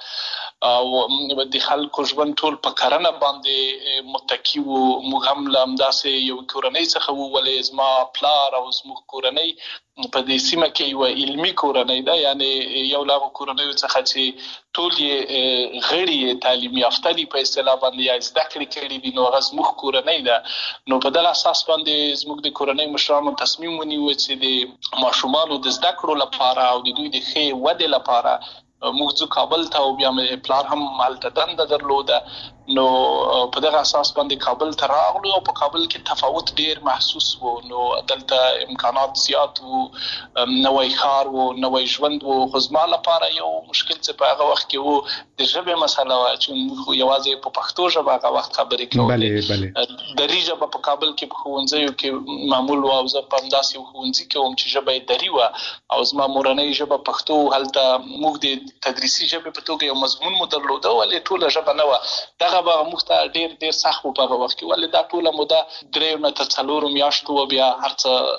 Speaker 7: او د خلکو ژوند ټول په کرنه باندې متکی و. موږ هم له همداسې یو کورنۍ څخه وو، ولې زما پلار او زموږ کورنۍ په دې سیمه کې یو علمي کورنۍ ده، یعنی یو له هغو کورنیو څخه چې ټول یې غړي تعلیم یافته دي په اصطلاح باندې یا زده کړې کړي دي، نو هغه زموږ کورنۍ ده. نو په دغه اساس باندې زموږ د کورنۍ مشرانو تصمیم ونیو چې د ماشومانو د زده کړو لپاره او د دوی د ښې ودې لپاره موږ ځو کابل ته، او بیا مې پلار هم هلته دنده درلوده. نو په دغه اساس باندې کابل ته راغلو او په کابل کې تفاوت ډیر محسوس و. نو دلته امکانات زیات وو، نوی ښار وو، نوی ژوند وو. خو زما لپاره یو مشکل چې په هغه وخت کې وو د ژبې مسله وه، چې موږ یوازې په پښتو ژبه هغه وخت خبرې کولې. دري ژبه په کابل کې په ښوونځیو کې معمول وه او زه په همداسې یو ښوونځي کې وم چې ژبه یې دري وه او زما مورنۍ ژبه پښتو. هلته موږ د تدریسي ژبې په توګه یو مضمون مو درلوده، ولې ټوله ژبه نه وه. دغه به موږ ته ډېر ډېر سخت و په هغه وخت کې، ولې دا ټوله موده درېیو نه تر څلورو میاشتو وه، بیا هر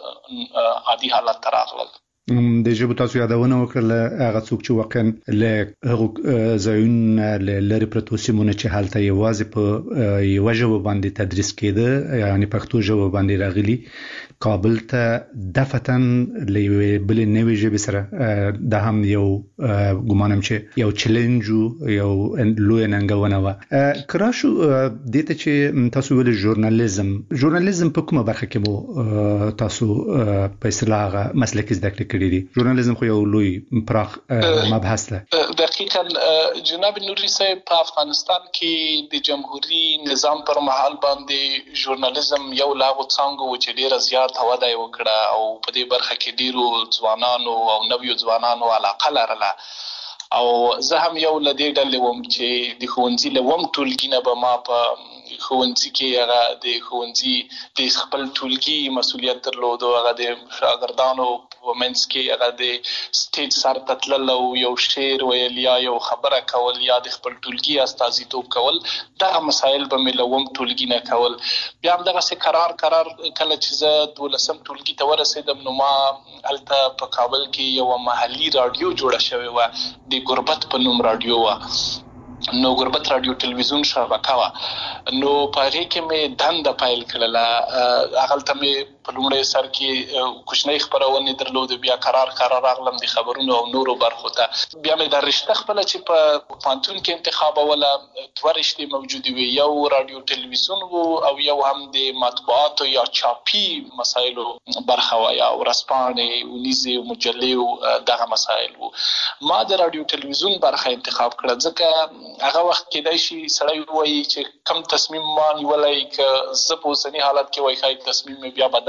Speaker 7: څه عادي حالت ته راغلل.
Speaker 6: د ژبو تاسو یادونه وکړله، هغه څوک چې واقعا له هغو ځایونو له لرې پرتو سیمو چې هلته یوازې په یوه ژبه باندې تدریس کېده، یعنې پښتو ژبه باندې راغلي، کابل ته دفعتاً له یوې بلې نوې ژبې سره، دا هم یو ګمانم چې یو چلنج و، یو لویه ننګونه وه. که راشو دې ته چې تاسو ویلې ژورنالیزم، ژورنالیزم په کومه برخه کې مو تاسو په اصطلاح هغه مسلکي زده کړې کړي دي؟ ژورنالیزم خو یو لوی پراخ مبحث ده.
Speaker 7: دقیقاً جناب نوري صاحب، په افغانستان کې د جمهوري نظام پر مهال باندې ژورنالیزم یو له هغو څانګو و چې ډېره زیات وده یې وکړه او په دې برخه کې ډېرو ځوانانو او نویو ځوانانو علاقه لرله. او زه هم یو له دې ډلې وم چې د ښوونځي له اووم ټولګي نه به ما په ښوونځي کې هغه د ښوونځي د خپل ټولګي مسؤلیت درلود، هغه د شاګردانو په منځ کې هغه د سټیج سر ته تلل او یو شعر ویل یا یو خبره کول یا د خپل ټولګي استازیتوب کول. دغه مسایل به مې له اووم ټولګي نه کول. بیا همدغسې قرار قرار کله چې زه دولسم ټولګي ته ورسېدم، نو ما هلته په کابل کې یوه محلي راډیو جوړه شوې وه، د ګربت په نوم راډیو وه. نو ګربت راډیو ټلویزیون شبکه وه. نو په هغې کې مې دنده پیل کړله. هغلته مې په لومړي سر کې کوچنۍ خپرونې درلودې، بیا قرار قرار راغلم د خبرونو او نورو برخو ته. بیا مې دا رشته خپله چې په پوهنتون کې انتخابوله، دوه رشتې موجودې وې، یو راډیو ټلویزیون و او یو هم د مطبوعاتو یا چاپي مسایلو برخه وه، یا ورځپاڼې، اونیزې، مجلې، دغه مسایل و. ما د راډیو ټلویزیون برخه انتخاب کړه، ځکه هغه وخت کېدای شي سړی ووایي چې کم تصمیم ما نیولی، که زه په اوسني حالت کې وایي ښایي تصمیم مې بیا بدل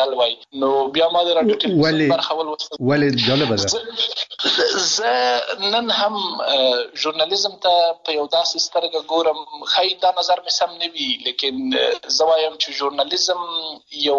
Speaker 7: بدل وای. نو بیا ما د رادیو ټلویزیون برخه ولوستل.
Speaker 2: ولې جالب ده
Speaker 7: زه نن هم ژورنالیزم ته په یو داسې سترګه ګورم، خی دا نظر مې سم نه وي، لیکن زه وایم چې ژورنالیزم یو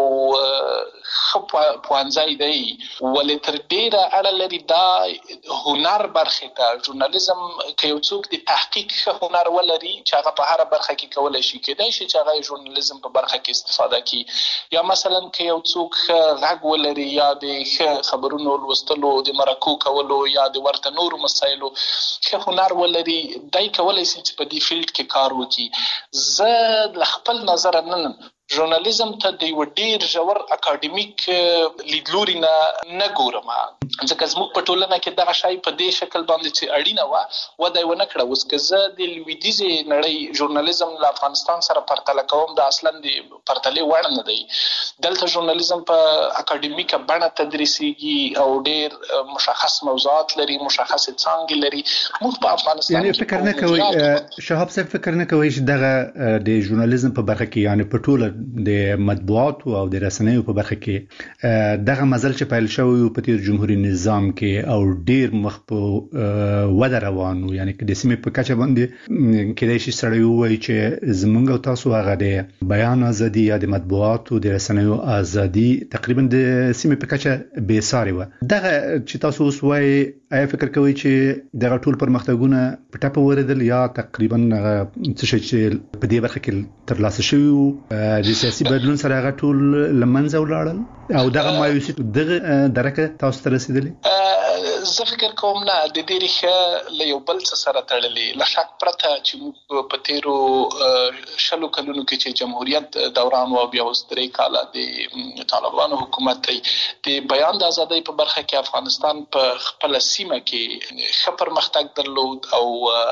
Speaker 7: ښه پوهنځی دی، ولې تر ډیره اړه لري دا هنر برخې ته. ژورنالیزم که یو څوک د تحقیق ښه هنر ولري چې هغه په هره برخه کې کولی شي، کېدای شي چې هغه ژورنالیزم په برخه کې استفاده کړي. یا مثلا که یو څوک ښه غږ ولري یا د ښه خبرونو لوستلو، د مرکو کولو یا د ورته نورو مسایلو ښه هنر ولري، دی کولی شي چې په دې فیلډ کې کار وکړي. زه له خپل نظره نن ژورنالیزم ته د یو ډیر ژور اکاډمیک لیدلوري نه نه ګورم، ځکه زموږ په ټولنه کې دغه شی په دې شکل باندې چې اړینه وه وده یې ونه کړه. اوس که زه د لویدیځې نړۍ ژورنالیزم له افغانستان سره پرتله کوم، دا اصلا د پرتلې وړ نه دی. دلته ژورنالیزم په اکاډمیکه بڼه تدریسیږي او ډیر مشخص موضوعات لري، مشخص څانګې لري. موږ په افغانستان
Speaker 2: یعنی فکر نه کوي شهاب صاحب فکر نه کوي چې دغه د ژورنالیزم په برخه کې یعنی په ټوله د مطبوعاتو او د رسنیو په برخه کې دغه مزل چې پیل شوی په تیر جمهوریت نظام کې او ډیر مخ په وده روانو، یعنی د سیمې په کچه باندې کېدای شي سړی ووایي چې زمونږ او تاسو هغه د بیان ازادي یا د مطبوعاتو د رسنیو ازادي تقریبا د سیمې په کچه بې ساري وه. دغه چې تاسو اوس وایي، آیا فکر کوئ چې دغه ټول پرمختګونه په ټپه ورېدل یا تقریبا څه شی چې په دې برخه کې ترلاسه شوي وو د سیاسي بدلون سره هغه ټول له منځه ولاړل او دغه مایوسي دغه درکه تاسو ته رسیدلې؟
Speaker 7: زه فکر کوم نه، د دې ریښه له یو بل څه سره تړلې. له شک پرته چې موږ په تیرو شلو کلونو کې چې جمهوریت دوران و، بیا اوس درې کاله د طالبانو حکومت دی، د بیان د ازادۍ په برخه کې افغانستان په خپله سیمه کې ښه پرمختګ درلود او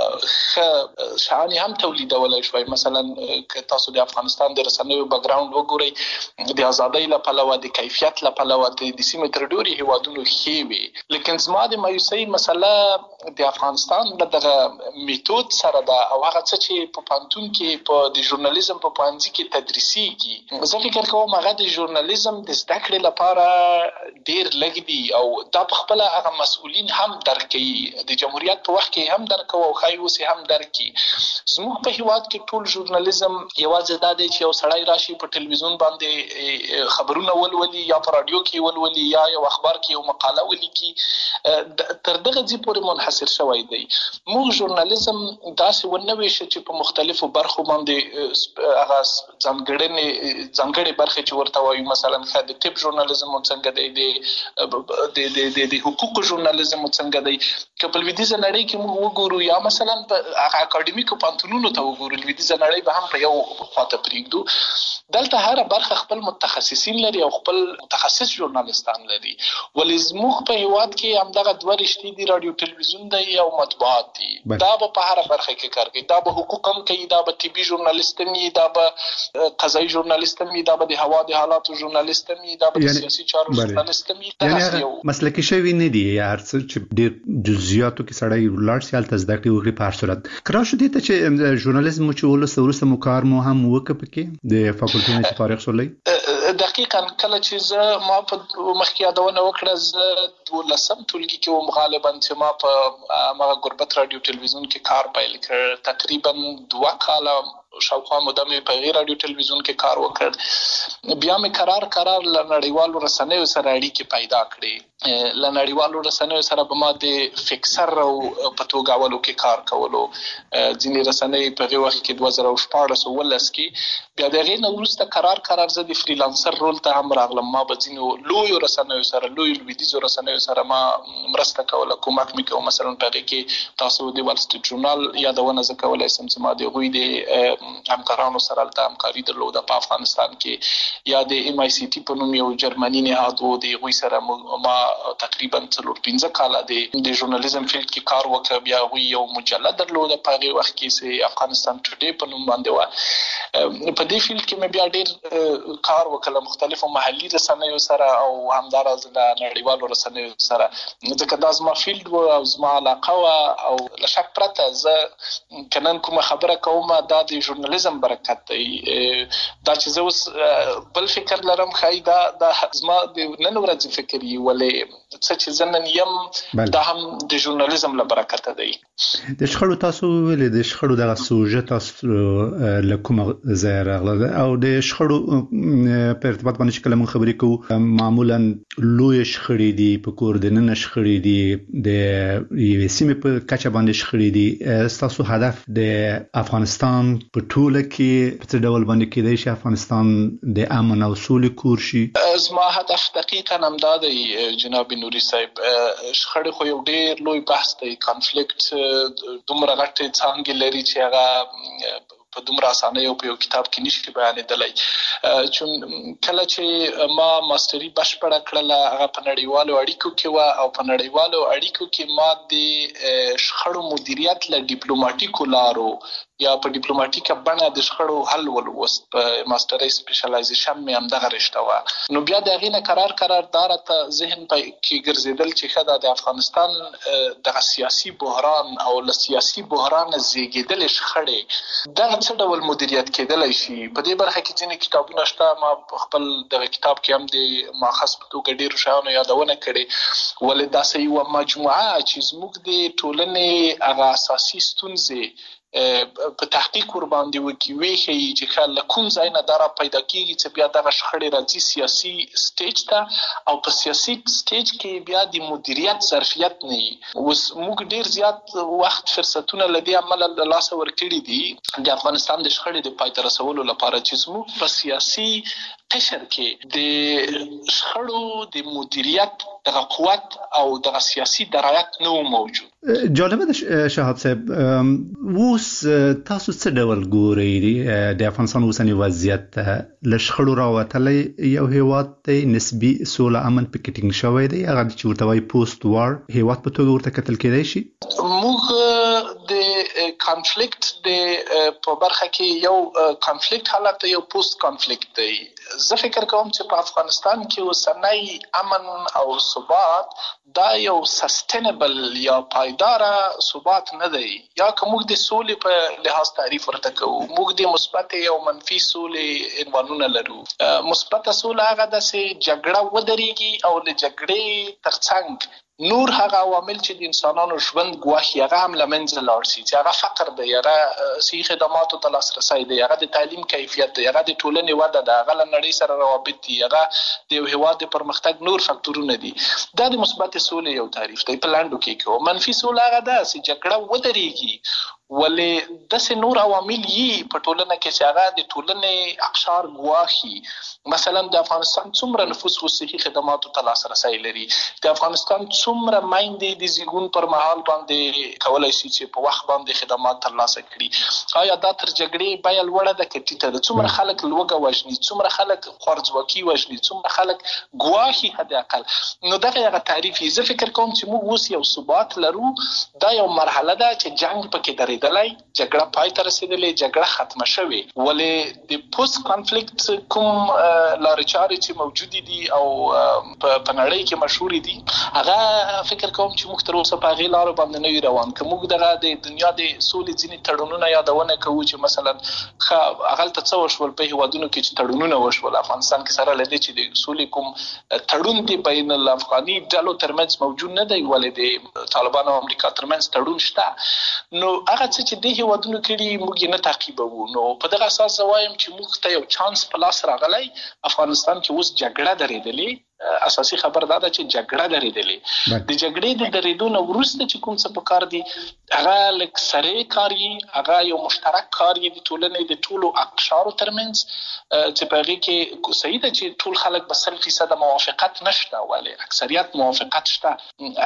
Speaker 7: ښه شیان هم تولیدولی شوی. مثلا که تاسو د افغانستان د رسنیو بګراوند وګورئ، د ازادۍ له پلوه، د کیفیت له پلوه د سیمې تر ډېرو هېوادونو ښې وې. لیکن زما د مایوسۍ مسله د افغانستان له دغه میتود سره ده او هغه څه چې په پوهنتون کې په د ژورنالیزم په پوهنځي کې تدریسیږي. زه فکر کوم هغه د ژورنالیزم د زده کړې لپاره ډېر لږ دي او دا په خپله هغه مسؤلین هم درک کوي، د جمهوریت په وخت کې هم درک کوي او ښایي اوس هم درک کړي. زموږ په هېواد کې ټول ژورنالیزم یوازې دا دی چې یو سړی راشي په ټلویزیون باندې خبرونه ولولي یا په راډیو کې ولولي یا یو اخبار کې یو مقاله ولیکي، تر دغه ځای پورې منحصر شوی دی. موږ ژورنالیزم داسې ونه ویشه چې په مختلفو برخو باندې هغه ځانګړنې ځانګړې برخې چې ورته وایو، مثلا ښه د طب ژورنالیزم څنګه دی، د د حقوقو ژورنالیزم څنګه دی. که په لویدیځه نړۍ کې موږ وګورو یا مثلا په هغه اکاډمیکو پوهنتونونو ته وګورو، لویدیځه نړۍ به هم په یو خواته پرېږدو. دلته هره برخه خپل متخصصین لري او خپل متخصص ژورنالیستان لري. ولې زموږ په هېواد کې همدغه دوه رشتې دي، راډیو ټلویزیون دی او مطبوعات دي. دا به په هره برخه کې کار کوي، دا به حقوق هم کوي، دا به طبي ژورنالیست هم وي، دا به قضایي ژورنالیست هم وي، دا به د هوا د حالاتو ژورنالیست هم وي، دا به د سیاسي چارو ژورنالیست هم وي.
Speaker 2: یعنې مسلکي شوي نه دي، هر څه چې ډېر جزئیاتو کې سړی ولاړ شي هلته زده کړې وکړي. په هر صورت که راشو دې ته چې ژورنالیزم مو چې ولوسته وروسته مو کار مو هم وکړه پکې د فاکولټي نه چې فارغ شولئ؟
Speaker 7: دقیقاً کله چې زه ما په مخکې یادونه وکړه، زه دولسم ټولګي کې وم غالبا چې ما په هغه غربت راډیو ټلویزیون کې کار پیل کړ. تقریبا دوه کاله شاوخوا موده مې په غیر راډیو ټلویزیون کې کار وکړ. بیا مې قرار قرار له نړیوالو رسنیو سره اړیکې پیدا کړې. له نړیوالو رسنیو سره به ما د فکسر او په توګاولو کې کار کولو. ځینې رسنۍ په هغې وخت کې دوه زره شپاړس اوولس کې. بیا د هغې نه وروسته قرار قرار زه د فریلانسر رول ته هم راغلم. ما به ځینو لویو رسنیو سره، لویو لویدیځو رسنیو سره ما مرسته کوله، کومک مې کوه. مثلا په هغې کې تاسو د وال سټریټ ژورنال یادونه زه کولی شم چې ما د هغوی د همکارانو سره هلته همکاري درلوده په افغانستان کې، یا د ایم آی سی ټي په نوم یو جرمني نهاد و، د هغوی سره ما تقریبا څلور پنځه کاله د ژورنالیزم فیلډ کې کار وکړ. بیا هغوی یو مجله درلوده په هغې وخت کې چې افغانستان ټوډې په نوم باندې وه. په دې فیلډ کې مې بیا ډېر کار وکړ مختلفو محلي رسنیو سره او همداراز له نړیوالو رسنیو رسنیو سره ځکه دا زما فیلډ و او زما علاقه و او له شک پرته زه کنن کومه خبره کوم دا د ژورنالیزم برکت دی دا چې زه اوس بل فکر لرم خای دا دا زما د نن ورځې فکر یې ولې څه چې زه نن یم دا هم د ژورنالیزم له برکته دی.
Speaker 2: د شخړو تاسو ویلي د شخړو دغه سوژه تاسو له کومه ځای راغله او د شخړو په ارتباط باندې چې کله موږ خبرې کوو معمولا لوی شخړې دي په کور د نن شخړې دي د یوې سیمې په کچه باندې شخړې دي. تاسو هدف د افغانستان په ټوله کې په څه ډول باندې کېدای شي افغانستان د امن او سولې کور شي؟
Speaker 7: زما هدف دقیقاً همدا دی جناب نوري صاحب. شخړې خو یو ډېر لوی بحث دی، کانفلیکټ دومره غټې څانګې لري چې هغه په دومره اسانۍ او په یو کتاب کې نشي بیانېدلی. چون کله چې ما ماستري بشپړه کړله هغه په نړیوالو اړیکو کې وه او په نړیوالو اړیکو کې ما د شخړو مدیریت له ډیپلوماټیکو لارو یا په ډیپلوماټیکه بڼه د شخړو حل ولوست. په ماستري سپیشلایزیشن مې همدغه رشته وه. نو بیا د هغې نه قرار قرار دا راته ذهن په کې ګرځېدل چې ښه ده د افغانستان دغه سیاسي بحران او له سیاسي بحرانه زیږېدلې شخړې دغه څه ډول مدیریت کېدلی شي. په دې برخه کې ځینې کتابونه شته، ما په خپل دغه کتاب کې هم د ماخذ په توګه ډېرو شیانو یادونه کړې، ولې داسې یوه مجموعه چې زموږ د ټولنې هغه اساسي ستونزې په تحقیق ور باندې وکړي وښیي چې ښه له کوم ځای نه دا را پیدا کېږي چې بیا دغه شخړې راځي سیاسي سټیج ته او په سیاسي سټیج کې بیا د مدیریت ظرفیت نه وي. اوس موږ ډېر زیات وخت فرصتونه له دې امله له لاسه ورکړي دي د افغانستان د شخړې د پای ته رسولو لپاره چې زموږ په سیاسي قشر کې د شخړو د مدیریت دغه قوت او دغه سیاسي درایت نه موجود.
Speaker 2: جالبه ده شهاب صاحب، اوس تاسو څه ډول ګورئ د افغانستان اوسنی وضعیت له شخړو راوتلی یو هیواد دی نسبي سوله امن پکې ټینګ شوی دی هغه چې ورته وایي پوسټ وار هیواد په توګه ورته کتل کېدای شي؟
Speaker 7: موږ د کانفلیکټ د په برخه کې یو کانفلیکټ حالت یو پوسټ کانفلیکټ دی. زه فکر کوم چې په افغانستان کې اوسنی امن او ثبات دا یو سستینبل یا پایداره ثبات نه دی. یا که موږ د سولې په لحاظ تعریف ورته کوو، موږ د مثبت او منفي سولې عنوانونه لرو. مثبت سوله هغه داسې جګړه ودرېږي او د جګړې ترڅنګ نور هغه عوامل چې د انسانانو ژوند ګواښي هغه هم له منځه لاړ شي، چې هغه فقر دی، هغه صحي خدماتو ته لاسرسی دی، هغه د تعلیم کیفیت دی، هغه د ټولنې وده ده، هغه له نړۍ سره روابط دي، هغه د یو هېواد د پرمختګ نور فکتورونه دي. دا د مثبت سولې یو تعریف دی په لنډو کې کې. منفي سوله هغه ده چې جګړه ودرېږي ولې داسې نور عوامل یي په ټولنه کې چې هغه د ټولنې اقشار ګواښي. مثلا د افغانستان څومره نفوس و صحي خدماتو ته لاسرسی لري، د افغانستان څومره میندې د زیږون پر مهال باندې کولی شي چې په وخت باندې خدمات ترلاسه کړي. آیا دا تر جګړې بیه لوړه ده که ټیټه ده؟ څومره خلک لوږه وژني، څومره خلک خوارځواکي وژني، څومره خلک ګواښي حد اقل. نو دغه هغه تعریف یې. زه فکر کوم چې موږ اوس یو ثبات لرو، دا یو مرحله ده چې جنګ پکې درېدلی، جګړه پای ته رسېدلې، جګړه ختمه شوې. ولې د پوسټ کانفلیکټ کوم لارې چارې چې موجودې دي او په نړۍ کې مشهورې دي هغه فکر کوم چې موږ تر اوسه په هغې لارو باندې نه وي روان. که موږ دغه د دنیا د سولې ځینې تړونونه یادونه کوو چې مثلا ښه هغلته څه وشول په هېوادونو کې چې تړونونه وشول، افغانستان کې سره له دې چې د سولې کوم تړون دی بین الافغاني ډلو ترمنځ موجود نه دی، ولې د طالبانو او امریکا ترمنځ تړون شته. نو هغه څه چې دې هېوادونو کړي موږ یې نه تعقیبوو. نو په دغه اساس زه وایم چې موږ ته یو چانس په لاس راغلی. افغانستان کې اوس جګړه درېدلې، اساسي خبر دا ده چې جګړه درېدلې. د جګړې د درېدو نه وروسته چې کوم څه پکار دي هغه لږ سرې کار یي، هغه یو مشترک کار یي د ټولنې د ټولو اقشارو ترمنځ، چې په هغې کې صحیح ده چې ټول خلک به سل فیصده موافقت نشته، ولې اکثریت موافقت شته.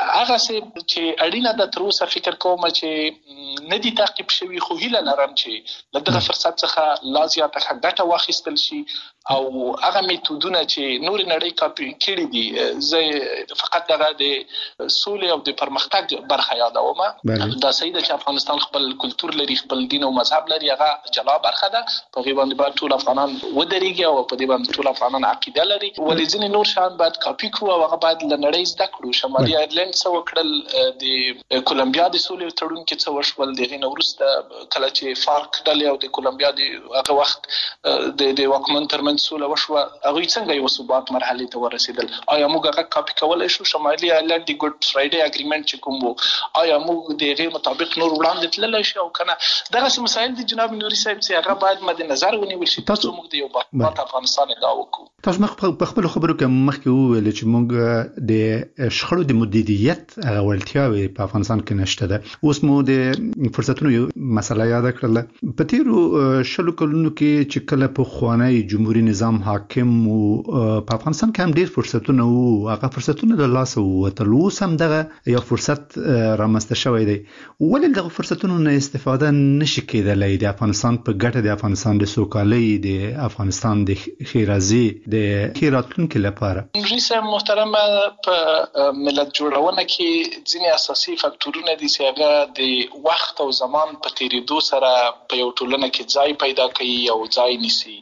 Speaker 7: هغسې چې اړینه ده تر اوسه فکر کوم چې نه دي تعقیب شوي، خو هیله لرم چې له دغه فرصت څخه لا زیاته ګټه واخیستل شي او هغه میتودونه چې نورې نړۍ کړي دي. زه فقط دغه د سولې او د پرمختګ برخه یادوم. دا صحیح ده چې افغانستان خپل کلتور لري، خپل دین او مذهب لري، هغه جلا برخه ده. په غي باندې باید ټول افغانان ودرېږي او په دې باندې ټول افغانان عقیده لري. ولې ځینې نور شان باید کاپي کړو او هغه باید له نړۍ زده کړو. شمالي ایرلند څه وکړل، د کولمبیا د سولې تړون کې څه وشول، دغه نه وروسته کله چې فارک ډلې او د کولمبیا د هغه وخت د د واکمن ترمنځ سوله وشوه، هغه څنګه یو ثبات مرحله ته ورسېدل؟ آیا موږ هغه کاپي کولای شو؟ شمالي ایرلند د ګډ فرایډے اګریمنت چې کوم وو، آیا موږ د هغه مطابق نور وړاندې تللی شو او کنه؟ دغه مسایل د جناب نوري صاحب چې هغه باید مد نظر ونیول شي. تاسو موږ د یو باثبات افغانستان ادعا وکړو.
Speaker 2: تاسو مخ په خپل خبرو کې مخکې وویل چې موږ د شخړو د مدیریت هغه وړتیاوې په افغانستان کې نشته ده. اوس مو د فرصتونو یو مسله یاد کړل. په تیرو شلو کلونو کې چې کله په خوانی جمهوریت نظام حاکم او په افغانستان کې هم ډیر فرصتونه وو، هغه فرصتونه د لاس ووتل. اوس هم دغه یو فرصت رامنځته شوی دی. ولې دغه فرصتونو نه استفاده نشي کېدلی د افغانستان په ګټه، د افغانستان د سوکالۍ، د افغانستان د خیرازي، د خیراتونکو لپاره؟
Speaker 7: رئیس محترم، په ملت جوړونه کې ځینې اساسي فاکتورونه دي چې هغه د وخت او زمان په تیریدو سره په یو ټولنه کې ځای پیدا کوي او ځای نیسي.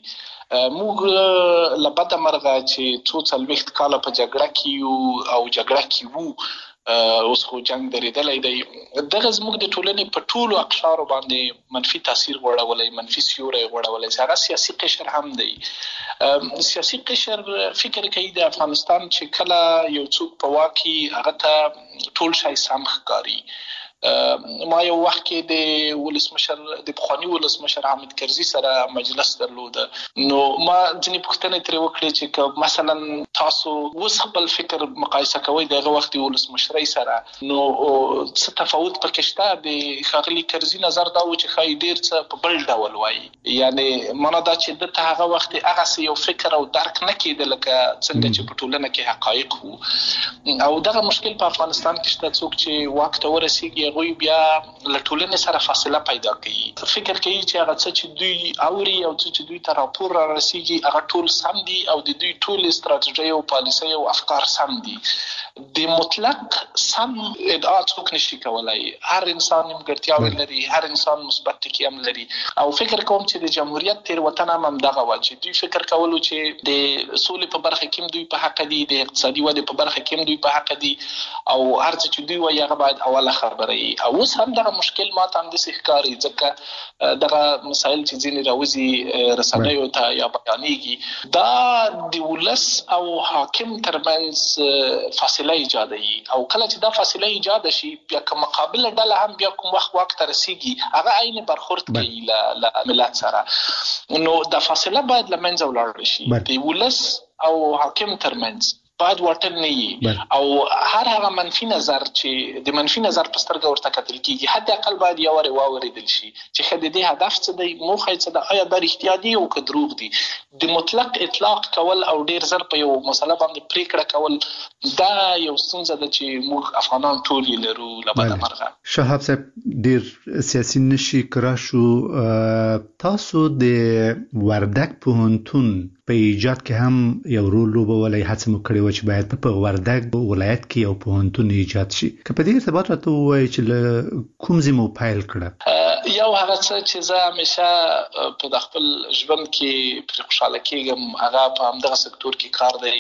Speaker 7: موږ لبد مرغه چې څو څلوېښت کاله په جګړه کې یو او جګړه کې وو، اوس خو جنگ درېدلی دی. دغه زموږ د ټولنې په ټولو اقشارو باندې منفي تاثیر غوړولی، منفي سیوری غوړولی. هغه سیاسي قشر هم دی. سیاسي قشر فکر کوي د افغانستان چې کله یو څوک په واک کې هغه ته ټول شی سم ښکاري. ما یو وخت کې د ولسمشر د پخوانی ولسمشر حامد کرزي سره مجلس درلوده، نو ما ځینې پوښتنې ترې وکړې چې مثلا تاسو اوس خپل فکر مقایسه کوئ د هغه وخت ولسمشرۍ سره، نو څه تفاوت پکې شته؟ د ښاغلي کرزي نظر دا و چې ښایي ډېر څه په بل ډول وایي، یعنې معنا دا چې دته هغه وخت هغسې یو فکر او درک نه کېده لکه څنګه چې په ټولنه کې حقایق وو. او دغه مشکل په افغانستان کې شته. څوک چې واک ته ورسېږي هغوی بیا له ټولنې سره فاصله پیدا کوي، فکر کوي چې هغه څه چې دوی اوري او څه چې دوی ته راپور را رسېږي هغه ټول سم دي او د دوی ټول استراتیژۍ او پالیسۍ او افکار سم دي. د مطلق سم ادعا څوک نشي کولای. هر انسان نیمګړتیاوې لري، هر انسان مثبت ټکي هم لري. او فکر کوم چې د جمهوریت تېروتنه هم همدغه وه چې دوی فکر کولو چې د سولې په برخه کې هم دوی په حق دي، د اقتصادي ودې په برخه کې هم دوی په حق دي، او هر څه چې دوی وایي هغه باید اوله خبره وي. او اوس هم دغه مشکل ماته همداسې ښکاري، ځکه دغه مسایل چې ځینې راوځي رسنیو ته یا بیانېږي، دا د ولس او حاکم ترمنځ فاصله ایجادوي. او کله چې دا فاصله ایجاده شي، بیا که مقابله ډله هم بیا کوم وخت واک ته رسېږي هغه عین برخورد کوي له ملت سره، نو دا فاصله باید له منځه ولاړه شي. د ولس او حاکم ترمنځ باید واټن نه وي، او هر هغه منفي نظر چې د منفي نظر په سترګه ورته کتل کېږي حد اقل باید یو وارې واورېدل شي چې ښه د دې هدف څه دی، موخه یې څه ده، آیا دا رښتیا دي او که دروغ دي. د مطلق اطلاق کول او ډېر زر په یو مسله باندې پرېکړه کول دا یو ستونزه ده چې موږ افغانان ټول یې لرو له بده مرغه.
Speaker 2: شهاب صاحب ډېر سیاسي نشي کرا شو. تاسو د وردګ پوهنتون په ایجاد کې هم یو رول لوبولی، هڅه مو کړې وه چې باید په وردګ ولایت کې یو پوهنتون ایجاد شي. که په دې ارتباط راته ووایئ چې له کوم ځای مو پیل کړه؟
Speaker 7: یو هغه څه چې زه همیشه په د خپل ژوند کې پرې خوشحاله کېږم هغه په همدغه سکتور کې کار دی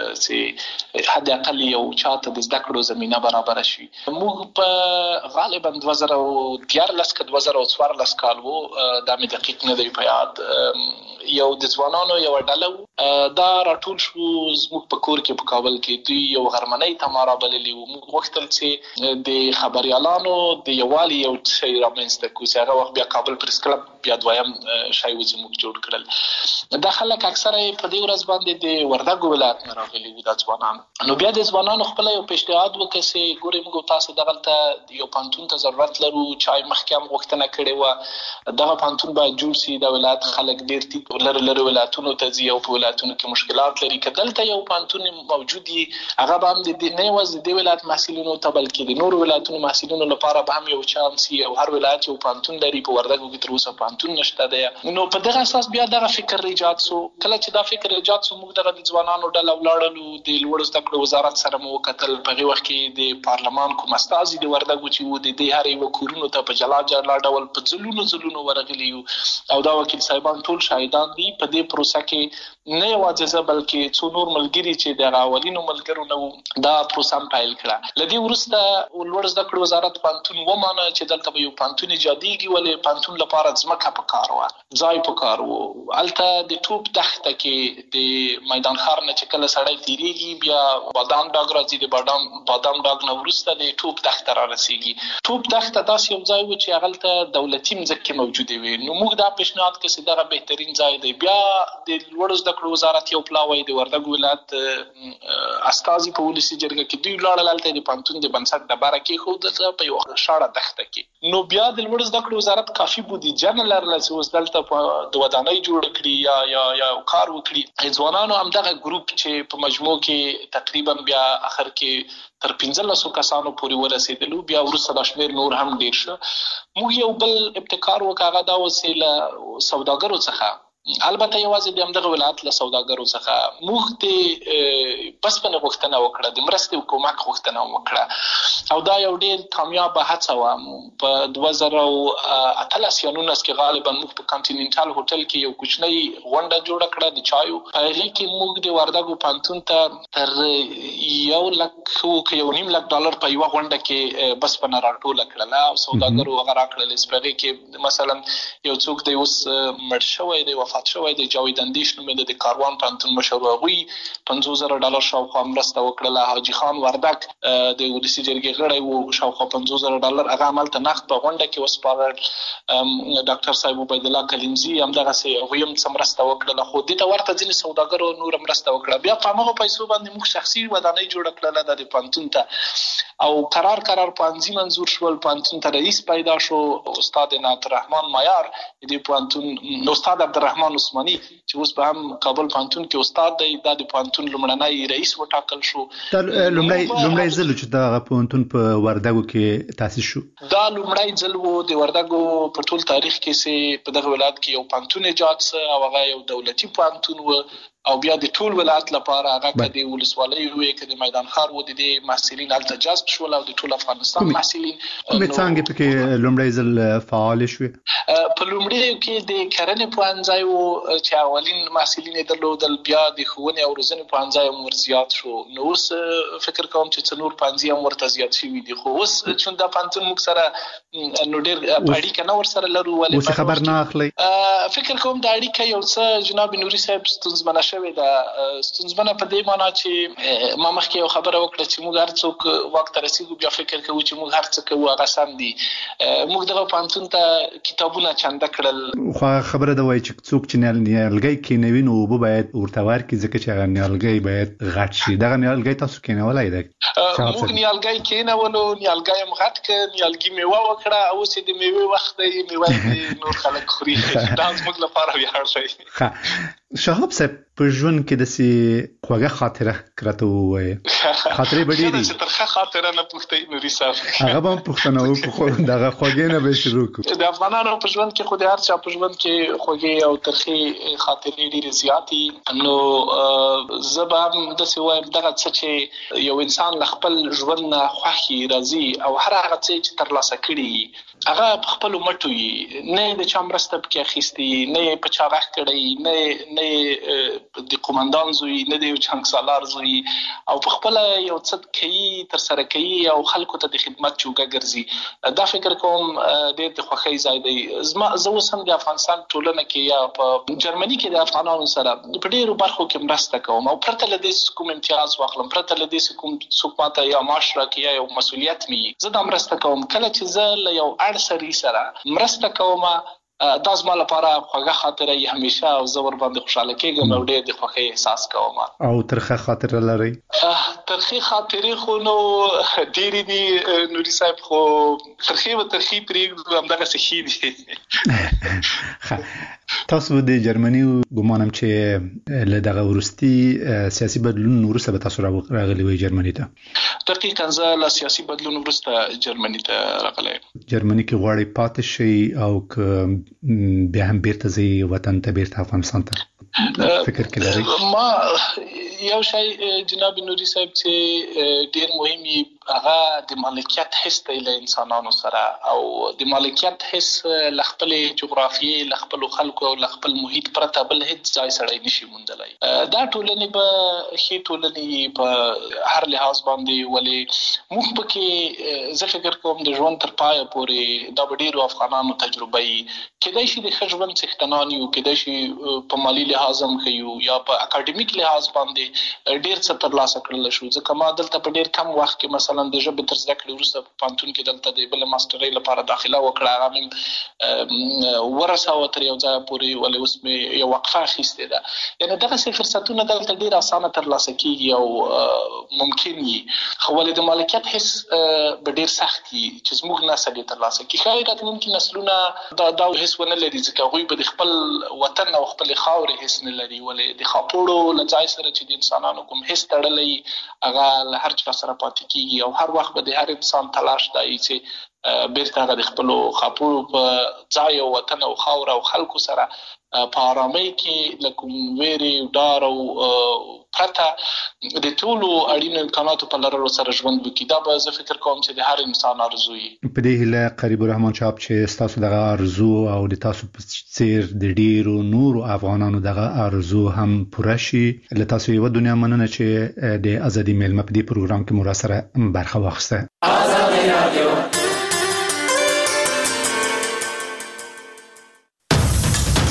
Speaker 7: چې حد اقل یو چاته د زده کړو زمینه برابره شي. موږ په غالبا دوه زره دیارلس که دوه زره څوارلس کال و، دا مې دقیق نه دی په یاد، یو د ځوانانو یو ډله دا راټول شو زموږ په کور کې په کابل کې. دوی یو غرمنۍ ته ما رابللي وو. موږ غوښتل چې د خبریالانو د یووالي یو شی رامنځته کړو چې هغه وخت بیا کابل پریس کلب بیا دویم شی و چې موږ جوړ کړل. دا خلک اکثره په دې ورځ باندې د وردګ ولایت نه راغلي وو دا ځوانان. نو بیا د ځوانانو خپله یو پیشنهاد وکړه چې ګورئ موږ تاسو دغلته یو پوهنتون ته ضرورت لرو، چا یې مخکې هم غوښتنه کړې وه دغه پوهنتون باید جوړ شي. د ولایت خلک ډېر ټیټ لرې لرې ولایتونو ته ځي او په ولایتونو کې مشکلات لري. که دلته یو پوهنتون موجود وي هغه به هم د نه یوازې د دې ولایت محصلینو ته بلکې د نورو ولایتونو محصلینو لپاره به هم یو چانس وي، او هر ولایت یو پوهنتون لري. په وردګو کې تر اوسه پوهنتون پانتون نشته دی. نو په دغه اساس بیا دغه فکر ایجاد سو. کله چې دا فکر ایجاد سو موږ دغه ځوانانو ډله ولاړلو د لوړ زده کړو وزارت سره مو وکتل. په هغه وخت کې د پارلمان کوم استازي د وردګو چې و د دې هر یو کورونو ته په جلا جلا ډول په ځلونو ځلونو ورغلي او دا وکیل صاحبان ټول شاهدان دي په دې پروسه کې. نه یوازې زه بلکې څو نور ملګري چې د اولینو ملګرو نه دا پروسه پیل کړه. لدی ورسته لوړ زده کړو وزارت پانتون ومانه چې دلته به یو پانتون ایجادېږي ولې پانتون لپاره ځمکه پکار و ځای پکار و. الته د توپ دښته کې د میدان ښار نه چې کله سړی تیریږي بیا بادام ډاګ راځي د بادام بادام ډاګ نه ورسته د توپ دښته را رسیږي. توپ دښته داسې یو ځای و چې هغه ته دولتي مځکې موجودې وي. نو موږ دا پیشنهاد کړ چې دغه بهترین ځای دی. بیا د لوړ زده کړو وزارت یو پلاوی د وردګو ولایت استازي په ولسی جرګه کې دوی لاړل الته د پانتون د بنسټ د باره کې خو د په یو شاړه دښته کې. نو بیا د لوړ زده کړو وزارت کافي بودیجه نه لرله چې اوس دلته د ودانۍ جوړ کړي یا یا یا کار وکړي. ځوانانو همدغه ګروپ چې په مجموع کې تقریبا بیا اخر کې تر پنځلسو کسانو پورې ورسېدلو. بیا وروسته د شمېر نور هم ډېر شو. موږ یو بل ابتکار وکړ هغه دا وسیله سوداګرو څخه البته یوازې د همدغه ولایت له سوداګرو څخه موږ د بسپنې غوښتنه وکړه د مرستې او کومک غوښتنه وکړه او دا یو ډېر کامیابه هڅه وه. په دوه زره اتلس یا نولس کې غالبا موږ په کانټیننټال هوټل کې یو کوچنۍ غونډه جوړه کړه د چایو. په هغې کې موږ د وردګو پانتون ته تر یو لک یو نیم لک ډالر په یوه غونډه کې بسپنه راټوله کړله او سوداګرو هغه راکړلې. په هغې کې مثلا یو څوک دی اوس مړ شوی دی وفات شوی دی جاوید اندیش نومېده د کاروان پانتون مشر هغوی پنځوس زره ډالر شاوخوا مرسته وکړله. حاجي خان وردک د ولسي جرګې غړی و شاوخوا پنځوس زره ډالر هغه هملته نقد په غونډه کې وسپارل. ډاکټر صاحب عبید الله کلیمزي همدغسې هغوی هم څه مرسته وکړله. خو دې ته ورته ځینې سوداګرو نوره مرسته وکړه. بیا په همغو پیسو باندې موږ شخصي ودانۍ جوړه کړله د پانتون ته او قرار قرار پانځي منظور شول. پانتون ته رئیس پیدا شو استاد عنایت الرحمن مایار د پانتون استاد عبدالرحمن عثماني چې اوس به هم کابل پانتون کې استاد دی. دا د پانتون لومړنی رئیس وټاکل شو.
Speaker 2: دا لومړی لومړی ځل چې دا پانتون په وردګو کې تاسیس شو.
Speaker 7: دا لومړی ځل و د وردګو په ټول تاریخ کې چې په دغه ولایت کې یو پانتون ایجاد سه او هغه یو دولتي پانتون و او بیا د ټول ولایت لپاره هغه که د ولسوالۍ وي که د میدان ښار و د دې محصلین هلته جذب شول او د ټول افغانستان محصلین.
Speaker 2: کومې څانګې پکې لومړی ځل فعالې شوې؟
Speaker 7: په لومړیو کې د کرنې پوهنځی و چې اولین محصلین یې درلودل. بیا د ښوونې او روزنې پوهنځی هم ور زیات شو. نو اوس فکر کوم چې څه نور پوهنځي هم ورته زیات شوي دي. خو اوس چون دا پوهنتون موږ سره نو ډېر اړیکه نه ورسره لرو.
Speaker 2: اوس خبر نه اخلئ؟
Speaker 7: فکر کوم دا اړیکه یو څه جناب نوري صاحب ستونزمنه شوې ده. ستونزمنه په دې معنا چې ما مخکې یو خبره وکړه چې موږ هر څوک واک ته رسېږو بیا فکر کوو چې موږ هر څه کوو هغه سم دي. موږ دغه پوهنتون ته کتابونه چنده کړل.
Speaker 2: خو خبره ده وایي چې څوک چې نیالګی کېنوي نو اوبه باید ورته ورکړي ځکه چې هغه نیالګی باید غټ شي. دغه نیالګی تاسو کېنولی دی؟
Speaker 7: موږ نیالګی کېنولو نیالګی هم غټ کړ نیالګي میوه وکړه او اوس د میوې وخت دی میوه نور خلک خوري. دا زموږ لپاره ویاړ دی.
Speaker 2: شهاب صاحب په ژوند کې داسې خوږه خاطره راته ووایه. خاطرې به ډېرې
Speaker 7: چې ترخه خاطره نه پوښتئ نوري صاحب.
Speaker 2: هغه به هم پوښتنه وکړو دغه خوږې نه به شروع کړو.
Speaker 7: د افغانانو په ژوند کې خو د هر چا په ژوند کې خوږې او ترخې خاطرې ډېرې زیاتې. نو زه به هم داسې وایم دغه څه چې یو انسان له خپل ژوند نه خوښي راځي او هر هغه څه چې ترلاسه کړي هغه په خپلو مټو وي. نه یې د چا مرسته پکې اخیستې نه یې په چا غږ کړی نه نه د قومندان زوی نه د یو چانګ زوی او په خپله یو څه کوي ترسره کوي او خلکو ته د خدمت چوکه ګرځي. دا فکر کوم ډېر د خوښۍ ځای دی. زما زه اوس هم د افغانستان ټولنه کې یا په جرمني کې د افغانانو سره په ډېرو برخو کې مرسته کوم او پرته له دې کوم امتیاز واخلم پرته له دې کوم څوک ماته یا معاش راکړي یا یو مسؤلیت مې زه دا مرسته کوم. کله چې زه له یو اړ سړي سره مرسته کوم دا زما لپاره خوږه خاطره یې همیشه او زه ورباندې خوشحاله کېږم او ډېر د خوښۍ احساس کوم.
Speaker 2: او ترخه خاطره لرئ؟
Speaker 7: ترخې خاطرې خو نو ډېرې دي نوري صاحب خو ترخې و ترخې پرېږدو همدغسې ښې دي.
Speaker 2: تاسو د جرمني ګمانم چې له دغه ورستي سیاسي بدلون وروسته به تاسو راغلي وي جرمني ته.
Speaker 7: دقیقاً زه له سیاسي بدلون وروسته جرمني ته راغلی.
Speaker 2: جرمني کې غواړي پاتې شي او ک بیا هم بیرته ځي وطن ته، بیرته افغانستان ته؟ فکر کې لري
Speaker 7: ما یو شی جناب نوري صاحب چې ډیر مهمي هغه د مالکیت حس د انسانانو سره او د مالکیت حس ل خپل جغرافیي ل خپل خلکو او ل خپل محیط پرته بل هیڅ ځای سره نشي موندلای. دا ټولنې به خې ټولنې په هر لحاظ باندې ولې موږ پکې زه فکر کوم د ژوند تر پایه پورې دا ډیرو افغانانو تجربه یې کېدای شي د خجبن څښتنان یو، کېدای شي په مالی لحاظ هم خيو یا په اکیډمیک لحاظ باندې ډیر څه ترلاسه کړل شو. ځکه ما دلته په ډیر کم وخت کې مثلا د ژبې تر زده کړې وروسته په پانتون کې دلته د بل ماسترۍ لپاره داخله وکړه، هغه مې ورساوه تر یو ځای پورې، ولې اوس مې یو وقفه اخیستې ده. یعنې دغسې فرصتونه دلته ډیر اسانه ترلاسه کېږي او ممکن وي، خو ولې د مالکیت حس به ډیر سخت وي چې زموږ نسل یې ترلاسه کړي. ښایي راتلونکي نسلونه دا دا حس ونه لري، ځکه هغوی به د خپل وطن او خپل خاورې حس نه لري، ولې د خاپوړو له ځای سره چې د انسانانو کوم حس تړلی هغه له هر چا سره پاتې کېږي او هر وخت به د هر انسان تلاش دی چې بیرته هغه د خپلو خاپوړو په ځای او وطن او خاوره او خلکو سره په آرامۍ کې له کوم ویرې ډار او پرته د ټولو اړینو امکاناتو په لرلو سره ژوند وکړي. دا به زه فکر کوم چې د هر انسان ارزو وي.
Speaker 2: په دې هیله قریب الرحمن صاحب چې ستاسو دغه ارزو او د تاسو په څیر د ډیرو نورو افغانانو دغه ارزو هم پوره شي. له تاسو یو دنیا مننه چې د ازادي میلمه په دې پروګرام کې مو را سره برخه واخیسته. ازادي رادیو